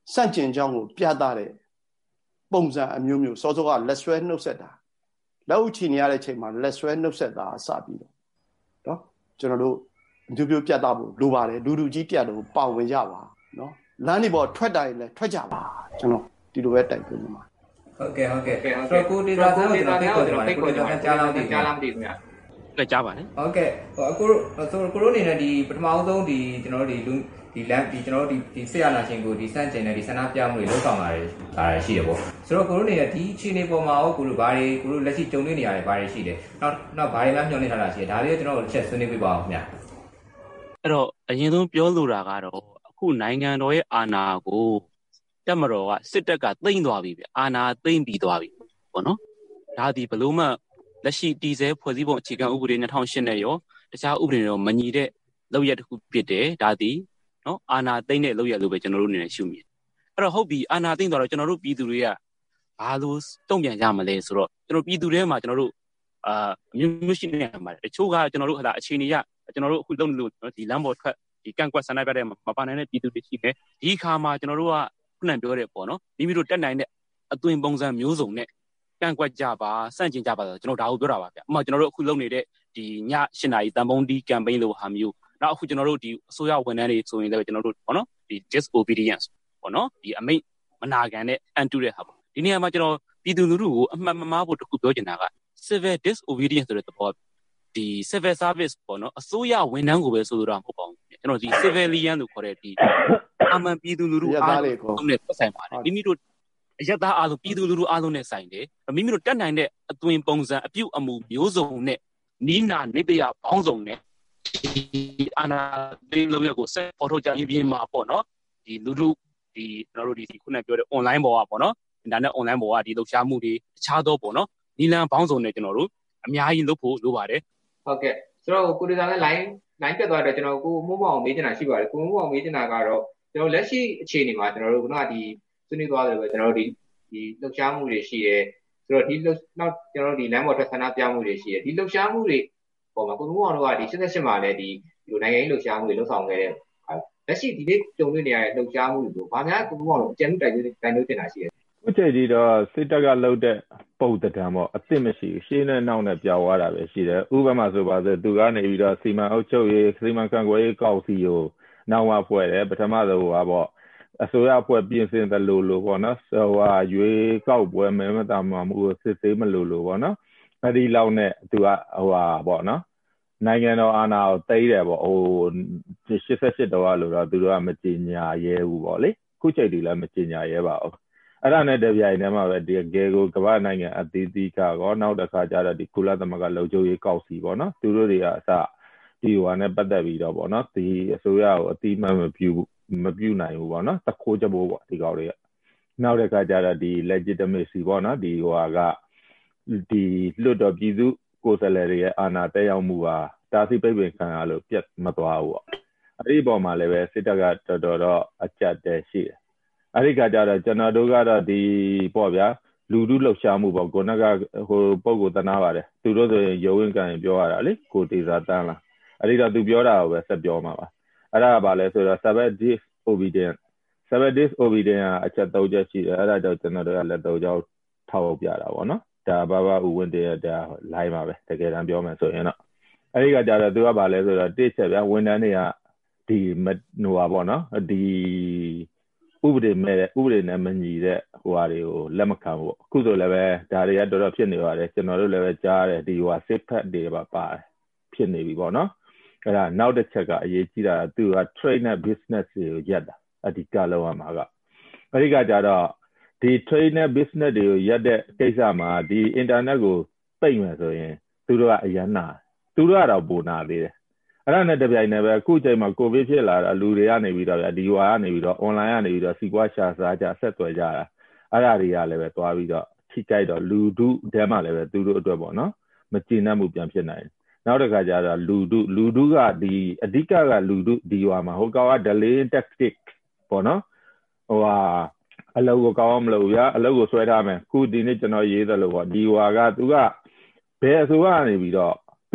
စန့်ကျင်ကြောင်းကိုပြသတဲ့ပုံစံအမျိုးမျိုးစောစောကလက်ဆွဲနှုတ်ဆက်တာလက်ဥချီနေရတဲ့ချိန်မှာလက်ဆွဲနှုတ်ဆက်တာစပြီးတော့နော်ကျွန်တော်တို့မျိုးမျိုးပြသဖို့လိုပါတယ်လူလူကြီးပြတ်လို့ပါဝင်ကြပါနော်လမ်းဒီပေါ်ထွက်တိုင်းလည်းထွက်ကြပါကျွန်တော်ဒီလိုပဲတိုက်တွန်းနေပါဟုတ်ကဲ့ဟုတ်ကဲ့ဆိုတော့ကိုဒေတာဆန်းကိုကျွန်တော်ဖိတ်ခေါ်တယ်ကျွန်တော်ဖိတ်ခေါ်တယ်ကြားလားမသိကြားလားမသိဘူးများလည်းကြားပါနဲ့ဟုတ်ကဲ့အခုဆိုကိုရိုအနေနဲ့ဒီပထမဆုံးဒီကျွန်တော်တို့ဒီလူဒီလမ်းဒီကျွန်တော်တို့ဒီဒီဆေးရနာရှင်ကိုဒီစန့်ကျင်တဲ့ဒီဆန္ဒပြမှုတွေလုပ်ဆောင်လာတယ်ဒါရရှိရပေါ့ဆိုတော့ကိုရိုအနေနဲ့ဒီအခြေအနေပေါ်မှာရောကိုရိုဘာတွေကိုရိုလက်ရှိကြုံတွေ့နေရတယ်ဘာတွေရှိတယ်နောက်နောက်ဘာတွေမှမျှော်လင့်ထားတာရှိတယ်ဒါလေးကျွန်တော်တို့တစ်ချက်ဆွေးနွေးပြပါအောင်ခင်ဗျအဲ့တော့အရင်ဆုံးပြောလိုတာကတော့အခုနိုင်ငံတော်ရဲ့အာဏာကိုတက်မတော်ကစစ်တပ်ကသိမ်းသွားပြီဗျအာဏာသိမ်းပြီးသွားပြီပေါ့နော်ဒါဒီဘလို့မှလက်ရှိတည်ဆဲဖွဲ့စည်းပုံအခြေခံဥပဒေ၂၀၀၈နဲ့ရောတခြားဥပဒေတွေရောမညီတဲ့လုပ်ရက်တစ်ခုဖြစ်တယ်ဒါဒီနော်အာဏာသိမ်းတဲ့လုပ်ရက်လို့ပဲကျွန်တော်တို့အနေနဲ့ရှုမြင်အဲ့တော့ဟုတ်ပြီအာဏာသိမ်းသွားတော့ကျွန်တော်တို့ပြည်သူတွေကဘာလို့တုံ့ပြန်ကြမလဲဆိုတော့ကျွန်တော်ပြည်သူတွေမှာကျွန်တော်တို့အာမျိုးမျိုးရှိနေမှာတချို့ကကျွန်တော်တို့ဟလာအခြေအနေရကျွန်တော်တို့အခုလုပ်လို့ဒီလမ်းပေါ်ထွက်ဒီကန့်ကွက်ဆန္ဒပြတဲ့မပါနိုင်တဲ့ပြည်သူတွေရှိတယ်ဒီခါမှာကျွန်တော်တို့ကခုနပြောတဲ့ပေါ့နော်မိမိတို့တက်နိုင်တဲ့အသွင်ပုံစံမျိုးစုံနဲ့ကန့်ကွက်ကြပါစန့်ကျင်ကြပါဆိုကျွန်တော်ဒါကိုပြောတာပါဗျအမှကျွန်တော်တို့အခုလုပ်နေတဲ့ဒီည၈နာရီတန်ပုံးဒီ campaign လို့ဟာမျိုးနောက်အခုကျွန်တော်တို့ဒီအစိုးရဝန်ထမ်းတွေဆိုရင်လည်းကျွန်တော်တို့ပေါ့နော်ဒီ disobedience ပေါ့နော်ဒီအမိန့်မနာခံတဲ့အန်တူတဲ့ဟာပေါ့ဒီနေရာမှာကျွန်တော်ပြည်သူလူထုကိုအမှတ်မမှားဖို့တခုပြောချင်တာက civil disobedience ဆိုတဲ့သဘောဒီ civil service ပေါ့နော်အစိုးရဝန်ထမ်းကိုပဲဆိုလိုတာမဟုတ်ပါဘူးကျွန်တော်ဒီ civilian လို့ခေါ်တဲ့ဒီအမှန်ပြည်သူလူထုအားလုံးနဲ့သက်ဆိုင်ပါတယ်မိမိတို့အယက်သားအားလုံးပြည်သူလူထုအားလုံးနဲ့ဆိုင်တယ်မိမိတို့တက်နိုင်တဲ့အသွင်ပုံစံအပြုအမူမျိုးစုံနဲ့နီးနာနေတရားပေါင်းစုံနဲ့ဒီအာနာဒီလိုမျိုးကိုဆက်ပေါ်ထုတ်ကြရင်ပြင်းမှာပေါ့နော်ဒီလူထုဒီကျွန်တော်တို့ဒီခုနပြောတဲ့ online ပေါ်ကပေါ့နော် internet online ပေါ်ကဒီလှုပ်ရှားမှုတွေတခြားသောပေါ့နော်နီလန်ပေါင်းစုံနဲ့ကျွန်တော်တို့အများကြီးလုပ်ဖို့လိုပါတယ်ဟုတ်ကဲ့ဆိုတော့ကိုဒေတာနဲ့ line line ပြတ်သွားတော့ကျွန်တော်ကိုမိုးမောင်မေးချင်တာရှိပါတယ်ကိုမိုးမောင်မေးချင်တာကတော့ကျွန်တော်လက်ရှိအခြေအနေမှာကျွန်တော်တို့ခုနကဒီဆွေးနွေးသွားတယ်ပဲကျွန်တော်တို့ဒီဒီလှုပ်ရှားမှုတွေရှိရဲဆိုတော့ဒီနောက်ကျွန်တော်တို့ဒီ line ပေါ်ထွက်ဆန္ဒပြမှုတွေရှိရဲဒီလှုပ်ရှားမှုတွေပေါ်မှာကိုမိုးမောင်တို့ကဒီ၈၈မှာလည်းဒီဒီနိုင်ငံရေးလှုပ်ရှားမှုတွေလှုပ်ဆောင်ခဲ့တဲ့လက်ရှိဒီနေ့ကြုံတွေ့နေရတဲ့လှုပ်ရှားမှုတွေကိုဘာများကိုမိုးမောင်တို့အကျဉ်းတိုက်တွန်းတိုက်တွန်းတင်တာရှိရဲအခုချိန်ကြီးတော့စစ်တပ်ကလှုပ်တဲ့ပုံတံပေါ့အစ်စ်မရှိရှင်းနဲ့နောက်နဲ့ပြောင်းသွားတာပဲရှိတယ်ဥပမာဆိုပါဆိုသူကနေပြီးတော့စီမံအုပ်ချုပ်ရေးစီမံခန့်ခွဲရေးကောက်စီကိုနောက်မှဖွဲ့တယ်ပထမဆုံးဟာပေါ့အစိုးရဖွဲ့ပြင်ဆင်တယ်လို့လို့ပေါ့နော်ဆိုဟာရွေးကောက်ပွဲမဲမတမှာမှုစစ်သေးမလို့လို့ပေါ့နော်အဲ့ဒီလောက်နဲ့သူကဟိုဟာပေါ့နော်နိုင်ငံတော်အာဏာကိုသိမ်းတယ်ပေါ့ဟို၈၈တော့လို့တော့သူတို့ကမကြေညာရဲဘူးပေါ့လေခုချိန်ဒီလည်းမကြေညာရဲပါဘူးအဲ့ဒါနဲ့တပြိုင်တည်းမှာပဲဒီဂေကိုကမ္ဘာနိုင်ငံအသီးသီးကောနောက်တစ်ခါကျတော့ဒီကုလသမဂ္ဂလုံခြုံရေးကောင်စီပေါ့နော်သူတို့တွေကအစဒီဟိုနဲ့ပတ်သက်ပြီးတော့ပေါ့နော်ဒီအစိုးရကိုအတိမမပြုမပြုနိုင်ဘူးပေါ့နော်တခိုးကြဖို့ပေါ့ဒီကောင်တွေကနောက်တစ်ခါကျတော့ဒီ legitimacy ပေါ့နော်ဒီဟိုကဒီလွတ်တော်ပြည်သူကိုယ်စားလှယ်တွေရဲ့အာဏာတက်ရောက်မှုဟာတာစီပိတ်ပင်ခံရလို့ပြတ်မသွားဘူးပေါ့အဲ့ဒီပေါ်မှာလည်းပဲစစ်တပ်ကတော်တော်တော့အကြက်တဲရှိတယ်အဲ့ဒီကကြတော့ကျွန်တော်တို့ကတော့ဒီပေါ့ဗျာလူလူလှုပ်ရှားမှုပေါ့ကိုနကဟိုပုံကိုတနာပါတယ်သူတို့ဆိုရင်ရုံးဝင်ကန်ပြောရတာလေကိုတေစာတန်းလားအဲ့ဒီတော့သူပြောတာကိုပဲဆက်ပြောမှာပါအဲ့ဒါကဘာလဲဆိုတော့ civil disobedience civil disobedience အချက်၃ချက်ရှိတယ်အဲ့ဒါကြောင့်ကျွန်တော်တို့ကလက်၃ကြောင်းထောက်ပြတာပေါ့နော်ဒါဘာဘာဥဝင်တဲ့ဒါ live ပါပဲတကယ်တမ်းပြောမယ်ဆိုရင်တော့အဲ့ဒီကကြတော့သူကဘာလဲဆိုတော့တစ်ချက်ဗျာဝန်ထမ်းတွေကဒီဟိုပါပေါ့နော်ဒီဥပဒေမဲ့ဥပဒေနဲ့မညီတဲ့ဟိုဟာတွေကိုလက်မခံဘူးအခုဆိုလည်းပဲဒါတွေကတော်တော်ဖြစ်နေပါတယ်ကျွန်တော်တို့လည်းပဲကြားတယ်ဒီဟိုဟာစစ်ဖက်တွေပါပါတယ်ဖြစ်နေပြီပေါ့နော်အဲ့ဒါနောက်တစ်ချက်ကအရေးကြီးတာသူက trade နဲ့ business တွေကိုရက်တာအဓိကလောက်ရမှာကအဲ့ဒီကကြတော့ဒီ trade နဲ့ business တွေကိုရက်တဲ့ကိစ္စမှာဒီ internet ကိုပိတ်မယ်ဆိုရင်သူတို့ကအရန်နာသူတို့ကတော့ပိုနာသေးတယ်အဲ့ဒါနဲ့တပြိုင်တည်းပဲအခုချိန်မှာကိုဗစ်ဖြစ်လာတာလူတွေကနေပြီးတော့ဗျာဒီဟွာကနေပြီးတော့ online ကနေပြီးတော့စီပွားရှာစားကြဆက်သွယ်ကြတာအဲ့ဒါတွေကလည်းပဲသွားပြီးတော့ထိကြိုက်တော့လူထုတဲမှာလည်းပဲသူတို့အတွက်ပေါ့နော်မကျေနပ်မှုပြန်ဖြစ်နိုင်နောက်တစ်ခါကျတော့လူထုလူထုကဒီအဓိကကလူထုဒီဟွာမှာဟိုကောင်က delay tactic ပေါ့နော်ဟိုဟာအလုပ်ကိုကောင်းအောင်မလုပ်ဗျာအလုပ်ကိုဆွဲထားမယ်ခုဒီနေ့ကျွန်တော်ရေးသလိုပေါ့ဒီဟွာကသူကဘယ်အစိုးရကနေပြီးတော့သူ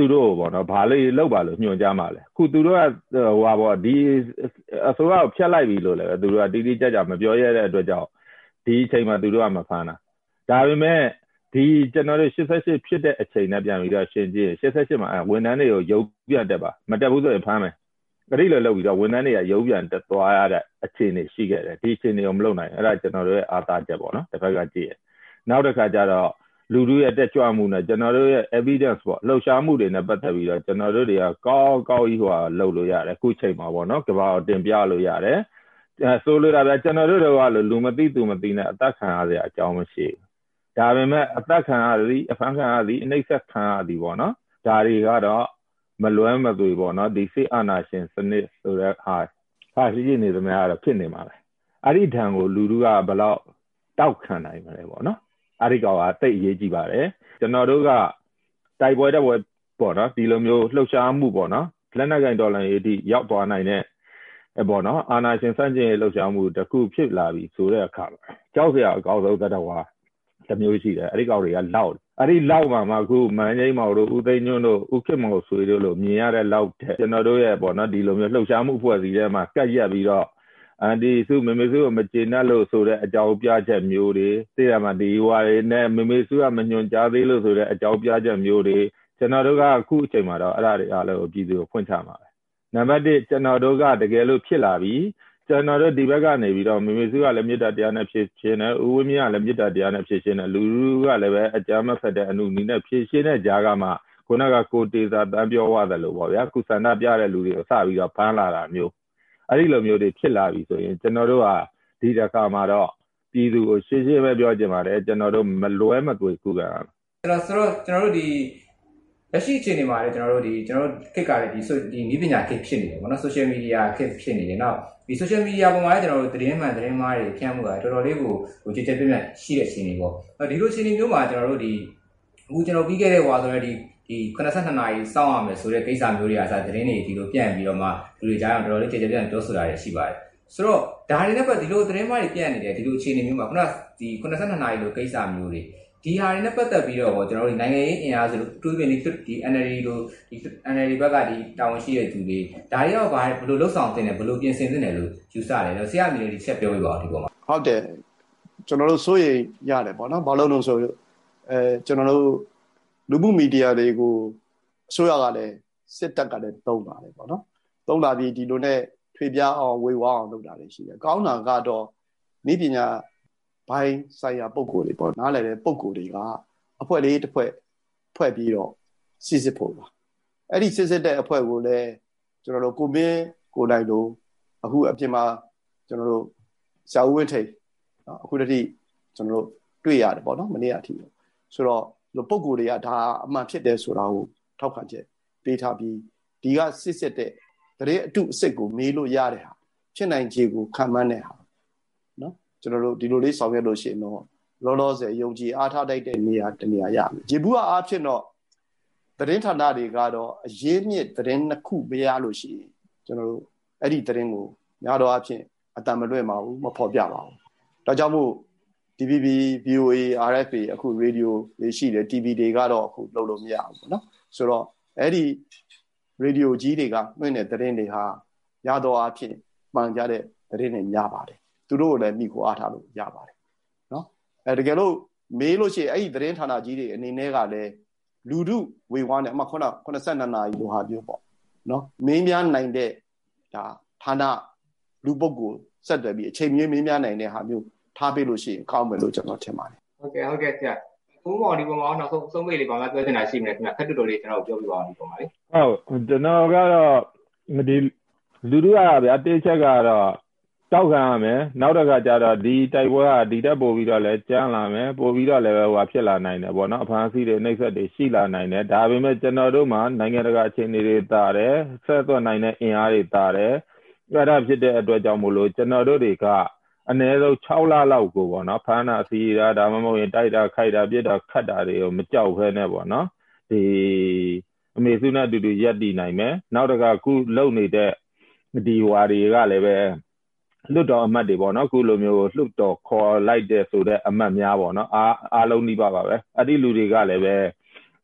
သူတို့ပေါ့နော်ဘာလို့လောက်ပါလို့ညွှန်ကြားမှာလဲခုသူတို့ကဟိုပါပေါ့ဒီအစိုးရကိုဖျက်လိုက်ပြီလို့လည်းသူတို့ကတီးတီးကြကြမပြောရတဲ့အတွက်ကြောင့်ဒီအချိန်မှာသူတို့ကမဖမ်းတာဒါပေမဲ့ဒီကျွန်တော်တို့eighty-eightဖြစ်တဲ့အချိန်နဲ့ပြန်ပြီးတော့ရှင်းကြည့်eighty-eightမှာဝန်ထမ်းတွေကိုရုပ်ပြန်တက်ပါမတက်ဘူးဆိုရင်ဖမ်းမယ်အဲ့ဒီလိုလုပ်ပြီးတော့ဝန်ထမ်းတွေကရုပ်ပြန်တက်သွားရတဲ့အခြေအနေရှိခဲ့တယ်ဒီအခြေအနေကိုမလုပ်နိုင်အဲ့ဒါကျွန်တော်တို့ရဲ့အာသာချက်ပေါ့နော်တစ်ဖက်ကကြည့်ရနောက်တစ်ခါကျတော့လူလူရဲ့တက်ကြွမှုနဲ့ကျွန်တော်တို့ရဲ့ evidence ပေါ့လှုပ်ရှားမှုတွေနဲ့ပတ်သက်ပြီးတော့ကျွန်တော်တို့တွေကကောင်းကောင်းကြီးဟိုလှုပ်လို့ရတယ်အခုချိန်မှာပေါ့နော်ကဘာကိုတင်ပြလို့ရတယ်အဲဆိုလိုတာဗျကျွန်တော်တို့တွေကလူမသိသူမသိနဲ့အသက်ခံရစရာအကြောင်းမရှိဘူးဒါပေမဲ့အသက်ခံရသည်အဖမ်းခံရသည်အနှိမ့်ဆက်ခံရသည်ပေါ့နော်ဒါတွေကတော့မလွဲမသွေပေါ့နော်ဒီစိတ်အာဏာရှင်စနစ်ဆိုတဲ့ဟာဟာရှိနေသမျှကတော့ဖြစ်နေမှာပဲအဲ့ဒီဓာန်ကိုလူလူကဘယ်တော့တောက်ခံနိုင်မလဲပေါ့နော်အဲ့ဒီကောင်ကတိတ်အရေးကြီးပါတယ်ကျွန်တော်တို့ကတိုက်ပွဲတဲ့ပွဲပေါ့နော်ဒီလိုမျိုးလှုပ်ရှားမှုပေါ့နော်လက်နက်ကင်ဒေါ်လာရေးတိရောက်သွားနိုင်တဲ့ပေါ့နော်အာဏာရှင်စန့်ကျင်ရေးလှုပ်ရှားမှုတစ်ခုဖြစ်လာပြီဆိုတဲ့အခါမှာကြောက်စရာအကောင်းဆုံးတတ်တော်တစ်မျိုးရှိတယ်အဲ့ဒီကောင်တွေကလောက်အဲ့ဒီလောက်မှာမှအခုမန်းကြီးမောင်တို့ဦးသိန်းညွန့်တို့ဦးခေတ်မောင်ဆွေတို့လိုမြင်ရတဲ့လောက်တဲ့ကျွန်တော်တို့ရဲ့ပေါ့နော်ဒီလိုမျိုးလှုပ်ရှားမှုဖွဲ့စည်းထဲမှာကတ်ရက်ပြီးတော့အန်ဒီစုမေမေစုကိုမကျေနပ်လို့ဆိုတဲ့အကြောင်းပြချက်မျိုးတွေသိရမှာဒီဟွာတွေနဲ့မေမေစုကမညွန်ကြားသေးလို့ဆိုတဲ့အကြောင်းပြချက်မျိုးတွေကျွန်တော်တို့ကအခုအချိန်မှာတော့အဲ့ဒါတွေအားလုံးကိုပြည်သူကိုဖွင့်ချမှာပဲနံပါတ်oneကျွန်တော်တို့ကတကယ်လို့ဖြစ်လာပြီကျွန်တော်တို့ဒီဘက်ကနေပြီးတော့မေမေစုကလည်းမေတ္တာတရားနဲ့ဖြည့်ရှင်းတယ်ဦးဝင်းမြကလည်းမေတ္တာတရားနဲ့ဖြည့်ရှင်းတယ်လူလူကလည်းပဲအကြမ်းမဖက်တဲ့အနုနီးနဲ့ဖြည့်ရှင်းတဲ့ကြားကမှခုနကကိုတေသာတန်းပြောရတယ်လို့ပေါ့ဗျာခုဆန္ဒပြတဲ့လူတွေကိုစပြီးတော့ဖမ်းလာတာမျိုးအဲ့ဒီလိုမျိုးတွေဖြစ်လာပြီဆိုရင်ကျွန်တော်တို့ကဒီတစ်ခါမှာတော့ပြည်သူကိုရှင်းရှင်းပဲပြောချင်ပါတယ်ကျွန်တော်တို့မလွဲမသွေခုခံရမယ်အဲ့တော့ဆိုတော့ကျွန်တော်တို့ဒီလက်ရှိအခြေအနေမှာလည်းကျွန်တော်တို့ဒီကျွန်တော်တို့ခေတ်ကလည်းဒီဒီနည်းပညာခေတ်ဖြစ်နေတယ်ပေါ့နော် social media ခေတ်ဖြစ်နေတယ်နောက်ဒီ social media ပေါ်မှာလည်းကျွန်တော်တို့သတင်းမှန်သတင်းမှားတွေဖြန့်မှုကတော်တော်လေးကိုဟိုကြည်ကြဲပြည့်ပြည့်ရှိတဲ့အခြေအနေပေါ့ဒီလိုအခြေအနေမျိုးမှာကျွန်တော်တို့ဒီအခုကျွန်တော်ပြီးခဲ့တဲ့ဟွာဆိုတော့ဒီဒီeighty-twoနာရီစောင့်ရမယ်ဆိုတဲ့ကိစ္စမျိုးတွေအားစားသတင်းတွေဒီလိုပြန်ပြီးတော့မှလူတွေကြားအောင်တော်တော်လေးကြည်ကြဲပြည့်ပြောဆိုတာတွေရှိပါတယ်ဆိုတော့ဒါတွေနဲ့ပတ်ဒီလိုသတင်းမှားတွေပြန်နေတယ်ဒီလိုအခြေအနေမျိုးမှာခုနဒီeighty-twoနာရီလိုကိစ္စမျိုးတွေဒီဟာတွေနဲ့ပတ်သက်ပြီးတော့ကျွန်တော်တို့နိုင်ငံရေးအင်အားစုတို့တူပြင်ဒီ N L D တို့ဒီ N L D ဘက်ကဒီတာဝန်ရှိတဲ့သူတွေဒါတွေရောဘာဘယ်လိုလှုပ်ဆောင်တင်တယ်ဘယ်လိုပြင်ဆင်တင်တယ်လို့ယူဆတယ်တော့ဆရာမျိုးတွေချက်ပြောပြပါဦးဒီပေါ်မှာဟုတ်တယ်ကျွန်တော်တို့စိုးရိမ်ရတယ်ပေါ့နော်ဘာလို့လဲဆိုတော့အဲကျွန်တော်တို့လူမှုမီဒီယာတွေကိုအစိုးရကလည်းစစ်တပ်ကလည်းသုံးပါတယ်ပေါ့နော်သုံးလာပြီးဒီလိုနဲ့ထွေပြအောင်ဝေဝါအောင်လုပ်တာတွေရှိတယ်ကောင်းတာကတော့ဤပညာဘိုင်းဆိုင်ရာပုံကိုယ်တွေပေါ့နားလည်တဲ့ပုံကိုယ်တွေကအဖွဲလေးတစ်ဖွဲ့ဖွဲ့ပြီးတော့စစ်စစ်ဖို့ပါအဲ့ဒီစစ်စစ်တဲ့အဖွဲကိုလည်းကျွန်တော်တို့ကိုမင်းကိုနိုင်တို့အခုအပြင်မှာကျွန်တော်တို့ဆရာဦးဝင်းထိန်နော်အခုတည်းကျွန်တော်တို့တွေ့ရတယ်ပေါ့နော်မနေ့ကအထိဆိုတော့ပုံကိုယ်တွေကဒါအမှန်ဖြစ်တယ်ဆိုတာကိုထောက်ခံချက်ပေးထားပြီးဒီကစစ်စစ်တဲ့တရေအတုအစစ်ကိုမေးလို့ရတဲ့ဟာဖြစ်နိုင်ခြေကိုခံမှန်းတဲ့ဟာနော်ကျွန်တော်တို့ဒီလိုလေးဆောင်ရွက်လို့ရှိရင်တော့လောလောဆယ်ယုံကြည်အားထားတတ်တဲ့နေရာတနေရာရမယ်ဂျေဘူးကအားဖြင့်တော့သတင်းဌာနတွေကတော့အရေးမြစ်သတင်းနှစ်ခုပေးရလို့ရှိရင်ကျွန်တော်တို့အဲ့ဒီသတင်းကိုများတော့အဖြစ်အတံမလွဲ့ပါဘူးမဖော်ပြပါဘူးဒါကြောင့်မို့ D V B V O A R F A အခုရေဒီယိုတွေရှိတယ် T V တွေကတော့အခုလုပ်လို့မရဘူးပေါ့နော်ဆိုတော့အဲ့ဒီရေဒီယိုကြီးတွေကနှွှင့်တဲ့သတင်းတွေဟာရတော့အဖြစ်မှန်ကြတဲ့သတင်းတွေများပါတယ်သူတို့လည်းမိခိုအားထားလို့ရပါတယ်နော်အဲတကယ်လို့မေးလို့ရှိရင်အဲ့ဒီသတင်းဌာနကြီးတွေအနေနဲ့ကလည်းလူထုဝေဝါးနဲ့အမှခုနeighty-twoနာရီလိုဟာမျိုးပေါ့နော်မင်းများနိုင်တဲ့ဒါဌာနလူပုဂ္ဂိုလ်ဆက်သွယ်ပြီးအချိန်မြင့်မင်းများနိုင်တဲ့ဟာမျိုးထားပေးလို့ရှိရင်ကောင်းမယ်လို့ကျွန်တော်ထင်ပါတယ်ဟုတ်ကဲ့ဟုတ်ကဲ့ဆရာဘုံမောင်ဒီပုံမှာနောက်ဆုံးဆုံးမေးလေးပါမှပြောချင်တာရှိမယ်ခင်ဗျခက်တူတူလေးကျွန်တော်ပြောပြပါဦးဒီပုံမှာလေဟုတ်ကျွန်တော်ကတော့ဒီလူထုကဗျာတေးချက်ကတော့တောက်ခံရမယ်နောက်တစ်ခါကျတော့ဒီတိုက်ပွဲကဒီတက်ပို့ပြီးတော့လဲကျန်းလာမယ်ပို့ပြီးတော့လည်းဟိုဖြစ်လာနိုင်တယ်ပေါ့နော်အဖမ်းအဆီးတွေနှိပ်စက်တွေရှိလာနိုင်တယ်ဒါပေမဲ့ကျွန်တော်တို့မှာနိုင်ငံတကာအခြေအနေတွေတာတယ်ဆက်သွယ်နိုင်တဲ့အင်အားတွေတာတယ်အဲ့ဒါဖြစ်တဲ့အတွက်ကြောင့်မို့လို့ကျွန်တော်တို့တွေကအနည်းဆုံးsixလလောက်ကိုပေါ့နော်ဖမ်းတာစီးတာဒါမှမဟုတ်ရင်တိုက်တာခိုက်တာပြစ်တာခတ်တာတွေကိုမကြောက်ဖဲနဲ့ပေါ့နော်ဒီအမေစုနဲ့အတူတူရက်တည်နိုင်မယ်နောက်တစ်ခါခုလုံနေတဲ့ဒီဝါတွေကလည်းပဲလွတ်တော်အမတ်တွေပေါ့နော်ခုလိုမျိုးလွတ်တော်ခေါ်လိုက်တဲ့ဆိုတဲ့အမတ်များပေါ့နော်အားအားလုံးနှိပါပါပဲအဲ့ဒီလူတွေကလည်းပဲ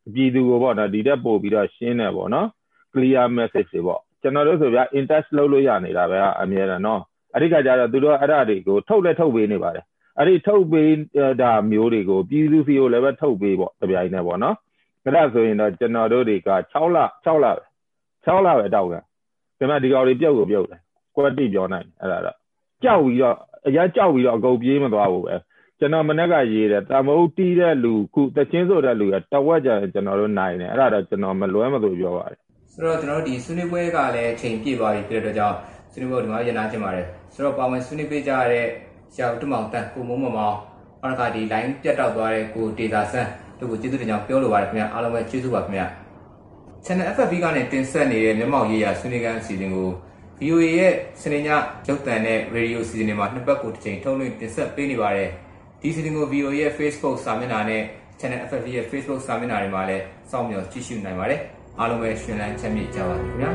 ပြည်သူကိုပေါ့နော်ဒီတက်ပို့ပြီးတော့ရှင်းတယ်ပေါ့နော် clear message တွေပေါ့ကျွန်တော်တို့ဆိုဗျာ intest လုပ်လို့ရနေတာပဲအမြဲတမ်းနော်အဲ့ဒီကကြတော့သူတို့အဲ့ဒါတွေကိုထုတ်လက်ထုတ်ပေးနေပါတယ်အဲ့ဒီထုတ်ပေးတာမျိုးတွေကိုပြည်သူစီကိုလည်းပဲထုတ်ပေးပေါ့တပြိုင်တည်းပေါ့နော်အဲ့ဒါဆိုရင်တော့ကျွန်တော်တို့တွေက6လ6လပဲ6လပဲတောက်ကဒါပေမဲ့ဒီကောင်တွေပြုတ်ကိုပြုတ်တယ်ကွက်တိပြောနိုင်အဲ့ဒါတော့ကြောက်ပြီးတော့အရကြောက်ပြီးတော့အကုန်ပြေးမသွားဘူးပဲကျွန်တော်မနေ့ကရေးတယ်တမဟုတ်တီးတဲ့လူခုတချင်းဆိုတဲ့လူကတဝက်ကြကျွန်တော်တို့နိုင်တယ်အဲ့ဒါတော့ကျွန်တော်မလွဲမသွေပြောပါတယ်ဆိုတော့ကျွန်တော်တို့ဒီဆွေးနွေးပွဲကလည်းချိန်ပြည့်သွားပြီဖြစ်တဲ့အတွက်ကြောင့်ဆွေးနွေးပွဲဒီမှာရနာချင်ပါတယ်ဆိုတော့ပါဝင်ဆွေးနွေးပေးကြရတဲ့ဆရာဦးတမောင်တန်ကိုမိုးမောင်မောင်အောက်ကဒီ line ပြတ်တောက်သွားတဲ့ကိုဒေတာဆန်းတို့ကိုကျေးဇူးတင်ကြောင်းပြောလိုပါတယ်ခင်ဗျာအားလုံးပဲကျေးဇူးပါခင်ဗျာ Channel เอฟ เอฟ บี ကနေတင်ဆက်နေတဲ့မျက်မှောက်ရေးရာဆွေးနွေးခန်းအစီအစဉ်ကို ဗီ အို အေ ရဲ့စနေညရုပ်သံနဲ့ရေဒီယိုအစီအစဉ်တွေမှာနှစ်ပတ်ကိုတစ်ချိန်ထုတ်လွှင့်တင်ဆက်ပေးနေပါတယ်ဒီအစီအစဉ်ကို ဗီ အို အေ ရဲ့ Facebook စာမျက်နှာနဲ့ Channel เอฟ เอฟ บี ရဲ့ Facebook စာမျက်နှာတွေမှာလည်းစောင့်မျှော်ကြည့်ရှုနိုင်ပါတယ်အားလုံးပဲရှင်လန်းချမ်းမြေ့ကြပါစေခင်ဗျာ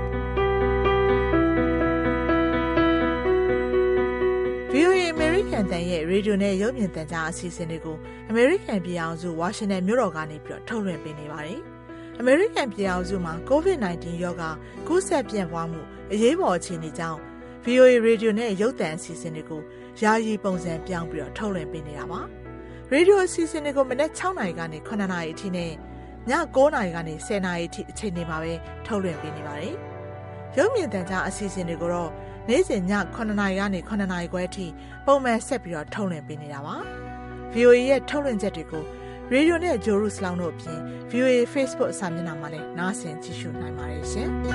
ဗီ အို အေ American တန်ရဲ့ရေဒီယိုနဲ့ရုပ်မြင်သံကြားအစီအစဉ်တွေကို American ပြည်အောင်စုဝါရှင်တန်မြို့တော်ကနေပြီးတော့ထုတ်လွှင့်ပေးနေပါတယ်။ American ပြည်အောင်စုမှာ ကိုဗစ် ၁၉ ရောဂါကူးစက်ပြန့်ပွားမှုအရေးပေါ်အခြေအနေကြောင့် ဗီ အို အေ ရေဒီယိုနဲ့ရုပ်သံအစီအစဉ်တွေကိုယာယီပုံစံပြောင်းပြီးတော့ထုတ်လွှင့်ပေးနေတာပါ။ရေဒီယိုအစီအစဉ်တွေကိုမနက်၆နာရီကနေ၇နာရီအထိနဲ့ည၉နာရီကနေ၁၀နာရီအထိအချိန်တွေမှာပဲထုတ်လွှင့်ပေးနေပါတယ်။ရုပ်မြင်သံကြားအစီအစဉ်တွေကိုတော့နေ့စဉ်ည9နာရီကနေ9နာရီခွဲအထိပုံမှန်ဆက်ပြီးတော့ထုတ်လွှင့်ပေးနေတာပါ။ ဗီ အို အေ ရဲ့ထုတ်လွှင့်ချက်တွေကိုရေဒီယိုနဲ့ဂျိုရုစလောင်းတို့အပြင် ဗီ အို အေ Facebook စာမျက်နှာမှာလည်းနားဆင်ကြည့်ရှုနိုင်ပါတယ်ရှင်။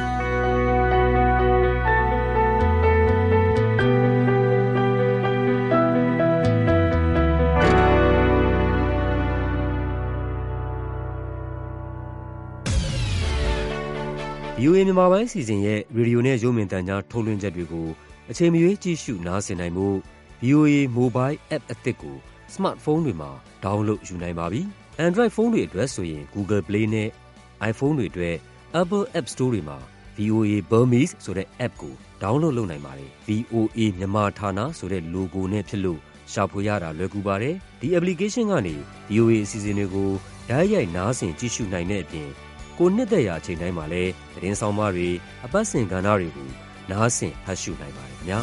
ဗီ အို အေ မြန်မာပိုင်းအစီအစဉ်ရဲ့ရေဒီယိုနဲ့ရုပ်မြင်သံကြားထုတ်လွှင့်ချက်တွေကိုအချိန်မရွေးကြည့်ရှုနားဆင်နိုင်ဖို့ ဗီ အို အေ Mobile App အသစ်ကို Smartphone တွေမှာ download ယူနိုင်ပါပြီ။ Android ဖုန်းတွေအတွက်ဆိုရင် Google Play နဲ့ iPhone တွေအတွက် Apple App Store တွေမှာ ဗီ အို အေ Burmese ဆိုတဲ့ app ကို download လုပ်နိုင်ပါတယ်။ ဗီ အို အေ မြန်မာဌာနဆိုတဲ့ logo နဲ့ဖြစ်လို့ရှာဖွေရတာလွယ်ကူပါတယ်။ဒီ application ကနေ ဗီ အို အေ အစီအစဉ်တွေကိုတိုက်ရိုက်နားဆင်ကြည့်ရှုနိုင်တဲ့အပြင်ကိုနှစ်သက်ရာအချိန်တိုင်းမှာလည်းသတင်းဆောင်မတွေအပတ်စဉ်ကဏ္ဍတွေကိုနားဆင်ဖတ်ရှုနိုင်ပါတယ်ခင်ဗျာ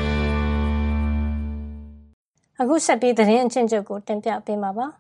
အခုဆက်ပြီးသတင်းအချင်းချုပ်ကိုတင်ပြပေးမှာပါ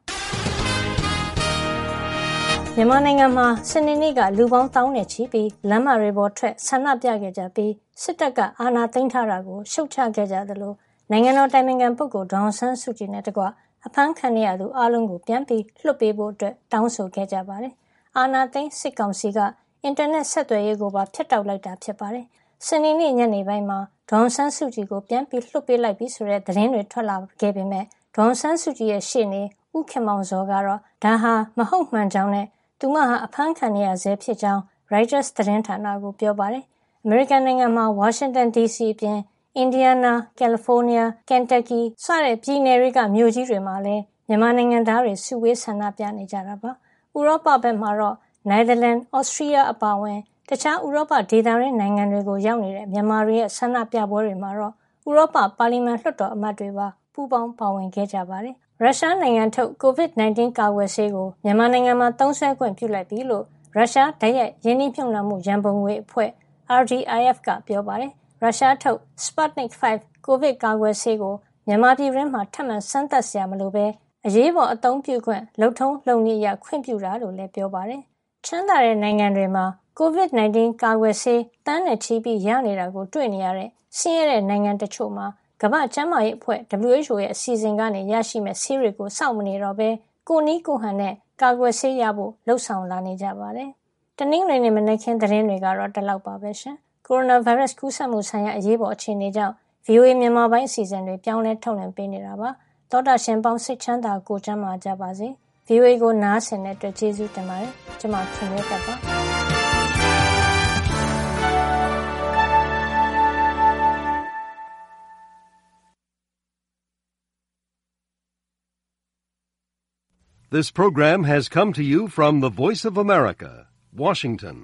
မြန်မာနိုင်ငံမှာစနေနေ့ကလူပေါင်းတောင်းနဲ့ချီပြီးလမ်းမတွေပေါ်ထွက်ဆန္ဒပြခဲ့ကြပြီးစစ်တပ်ကအာဏာသိမ်းထားတာကိုရှုတ်ချခဲ့ကြသလိုနိုင်ငံတော်တိုင်ပင်ခံပုဂ္ဂိုလ်ဒေါ်အောင်ဆန်းစုကြည်နဲ့တကွအဖမ်းခံရသူအလုံးကိုပြန်ပြီးလွှတ်ပေးဖို့အတွက်တောင်းဆိုခဲ့ကြပါတယ်။အာဏာသိမ်းစစ်ကောင်စီကအင်တာနက်ဆက်သွယ်ရေးကိုပါဖျက်တောက်လိုက်တာဖြစ်ပါတယ်။စနေနေ့ညနေပိုင်းမှာဒေါ်အောင်ဆန်းစုကြည်ကိုပြန်ပြီးလွှတ်ပေးလိုက်ပြီဆိုတဲ့သတင်းတွေထွက်လာခဲ့ပေမဲ့ဒေါ်အောင်ဆန်းစုကြည်ရဲ့ရှေ့နေဦးခင်မောင်ဇော်ကတော့ဒါဟာမဟုတ်မှန်ကြောင်းနဲ့သူမဟာအဖမ်းခံရဆဲဖြစ်ကြောင်း Reuters သတင်းဌာနကိုပြောပါတယ်။ အမေရိကန်နိုင်ငံမှာဝါရှင်တန် ဒီ စီ အပြင်အင်ဒီယားနား၊ကယ်လီဖိုးနီးယား၊ကန်တပ်ကီစတဲ့ပြည်နယ်တွေကမြို့ကြီးတွေမှာလည်းမြန်မာနိုင်ငံသားတွေစုဝေးဆန္ဒပြနေကြတာပါ။ဥရောပဘက်မှာတော့နယ်သာလန်၊ဩစတြီးယားအပါအဝင်တခြားဥရောပဒေသတွင်းနိုင်ငံတွေကိုရောက်နေတဲ့မြန်မာတွေရဲ့ဆန္ဒပြပွဲတွေမှာတော့ဥရောပပါလီမန်လွှတ်တော်အမတ်တွေပါပူးပေါင်းပါဝင်ခဲ့ကြပါတယ်။ရုရှားနိုင်ငံထုတ် ကိုဗစ် ၁၉ ကာကွယ်ဆေးကိုမြန်မာနိုင်ငံမှာသုံးစွဲခွင့်ပြုလိုက်ပြီလို့ရုရှားဓာတ်ရိုက်ရင်းနှီးမြှုပ်နှံမှုရန်ပုံငွေအဖွဲ့ အာရ် ဒီ အိုင် အက်ဖ် ကပြောပါတယ်။ရုရှားထုတ် Sputnik ၅ ကိုဗစ်ကာကွယ်ဆေးကိုမြန်မာပြည်တွင်းမှာထပ်မံစမ်းသပ်စရာမလိုဘဲအရေးပေါ်အသုံးပြုခွင့်လုပ်ထုံးလုပ်နည်းအရခွင့်ပြုတာလို့လည်းပြောပါတယ်။ချမ်းသာတဲ့နိုင်ငံတွေမှာကိုဗစ် ၁၉ ကာကွယ်ဆေးတန်းနဲ့ချီပြီးရနေတာကိုတွေ့နေရတဲ့ဆင်းရဲတဲ့နိုင်ငံတချို့မှာကမ္ဘာ့ကျန်းမာရေးအဖွဲ့ ဒဘလျူ အိုက်ချ်အို ရဲ့အစီအစဉ်ကနေရရှိမဲ့ဆေးတွေကိုစောင့်မနေတော့ဘဲကိုနီးကိုဟန်နဲ့ကာကွယ်ဆေးရဖို့လှုံ့ဆော်လာနေကြပါတယ်။တနင်္ဂနွေနေ့မနက်ခင်းသတင်းတွေကတော့ဒီလောက်ပါပဲရှင်။ကိုရိုနာဗိုင်းရပ်စ်ကူးစက်မှုဆိုင်ရာအရေးပေါ်အခြေအနေကြောင့် ဗီ အို အေ မြန်မာပိုင်းအစီအစဉ်တွေပြောင်းလဲထုတ်လွှင့်ပေးနေတာပါ။သောတာရှင်ပေါင်းစိတ်ချမ်းသာကိုကျန်းမာကြပါစေ။ ဗီ အို အေ ကိုနားဆင်တဲ့အတွက်ကျေးဇူးတင်ပါတယ်။ကျွန်မခင်ဗျာတက်ပါ This program has come to you from the Voice of America, Washington.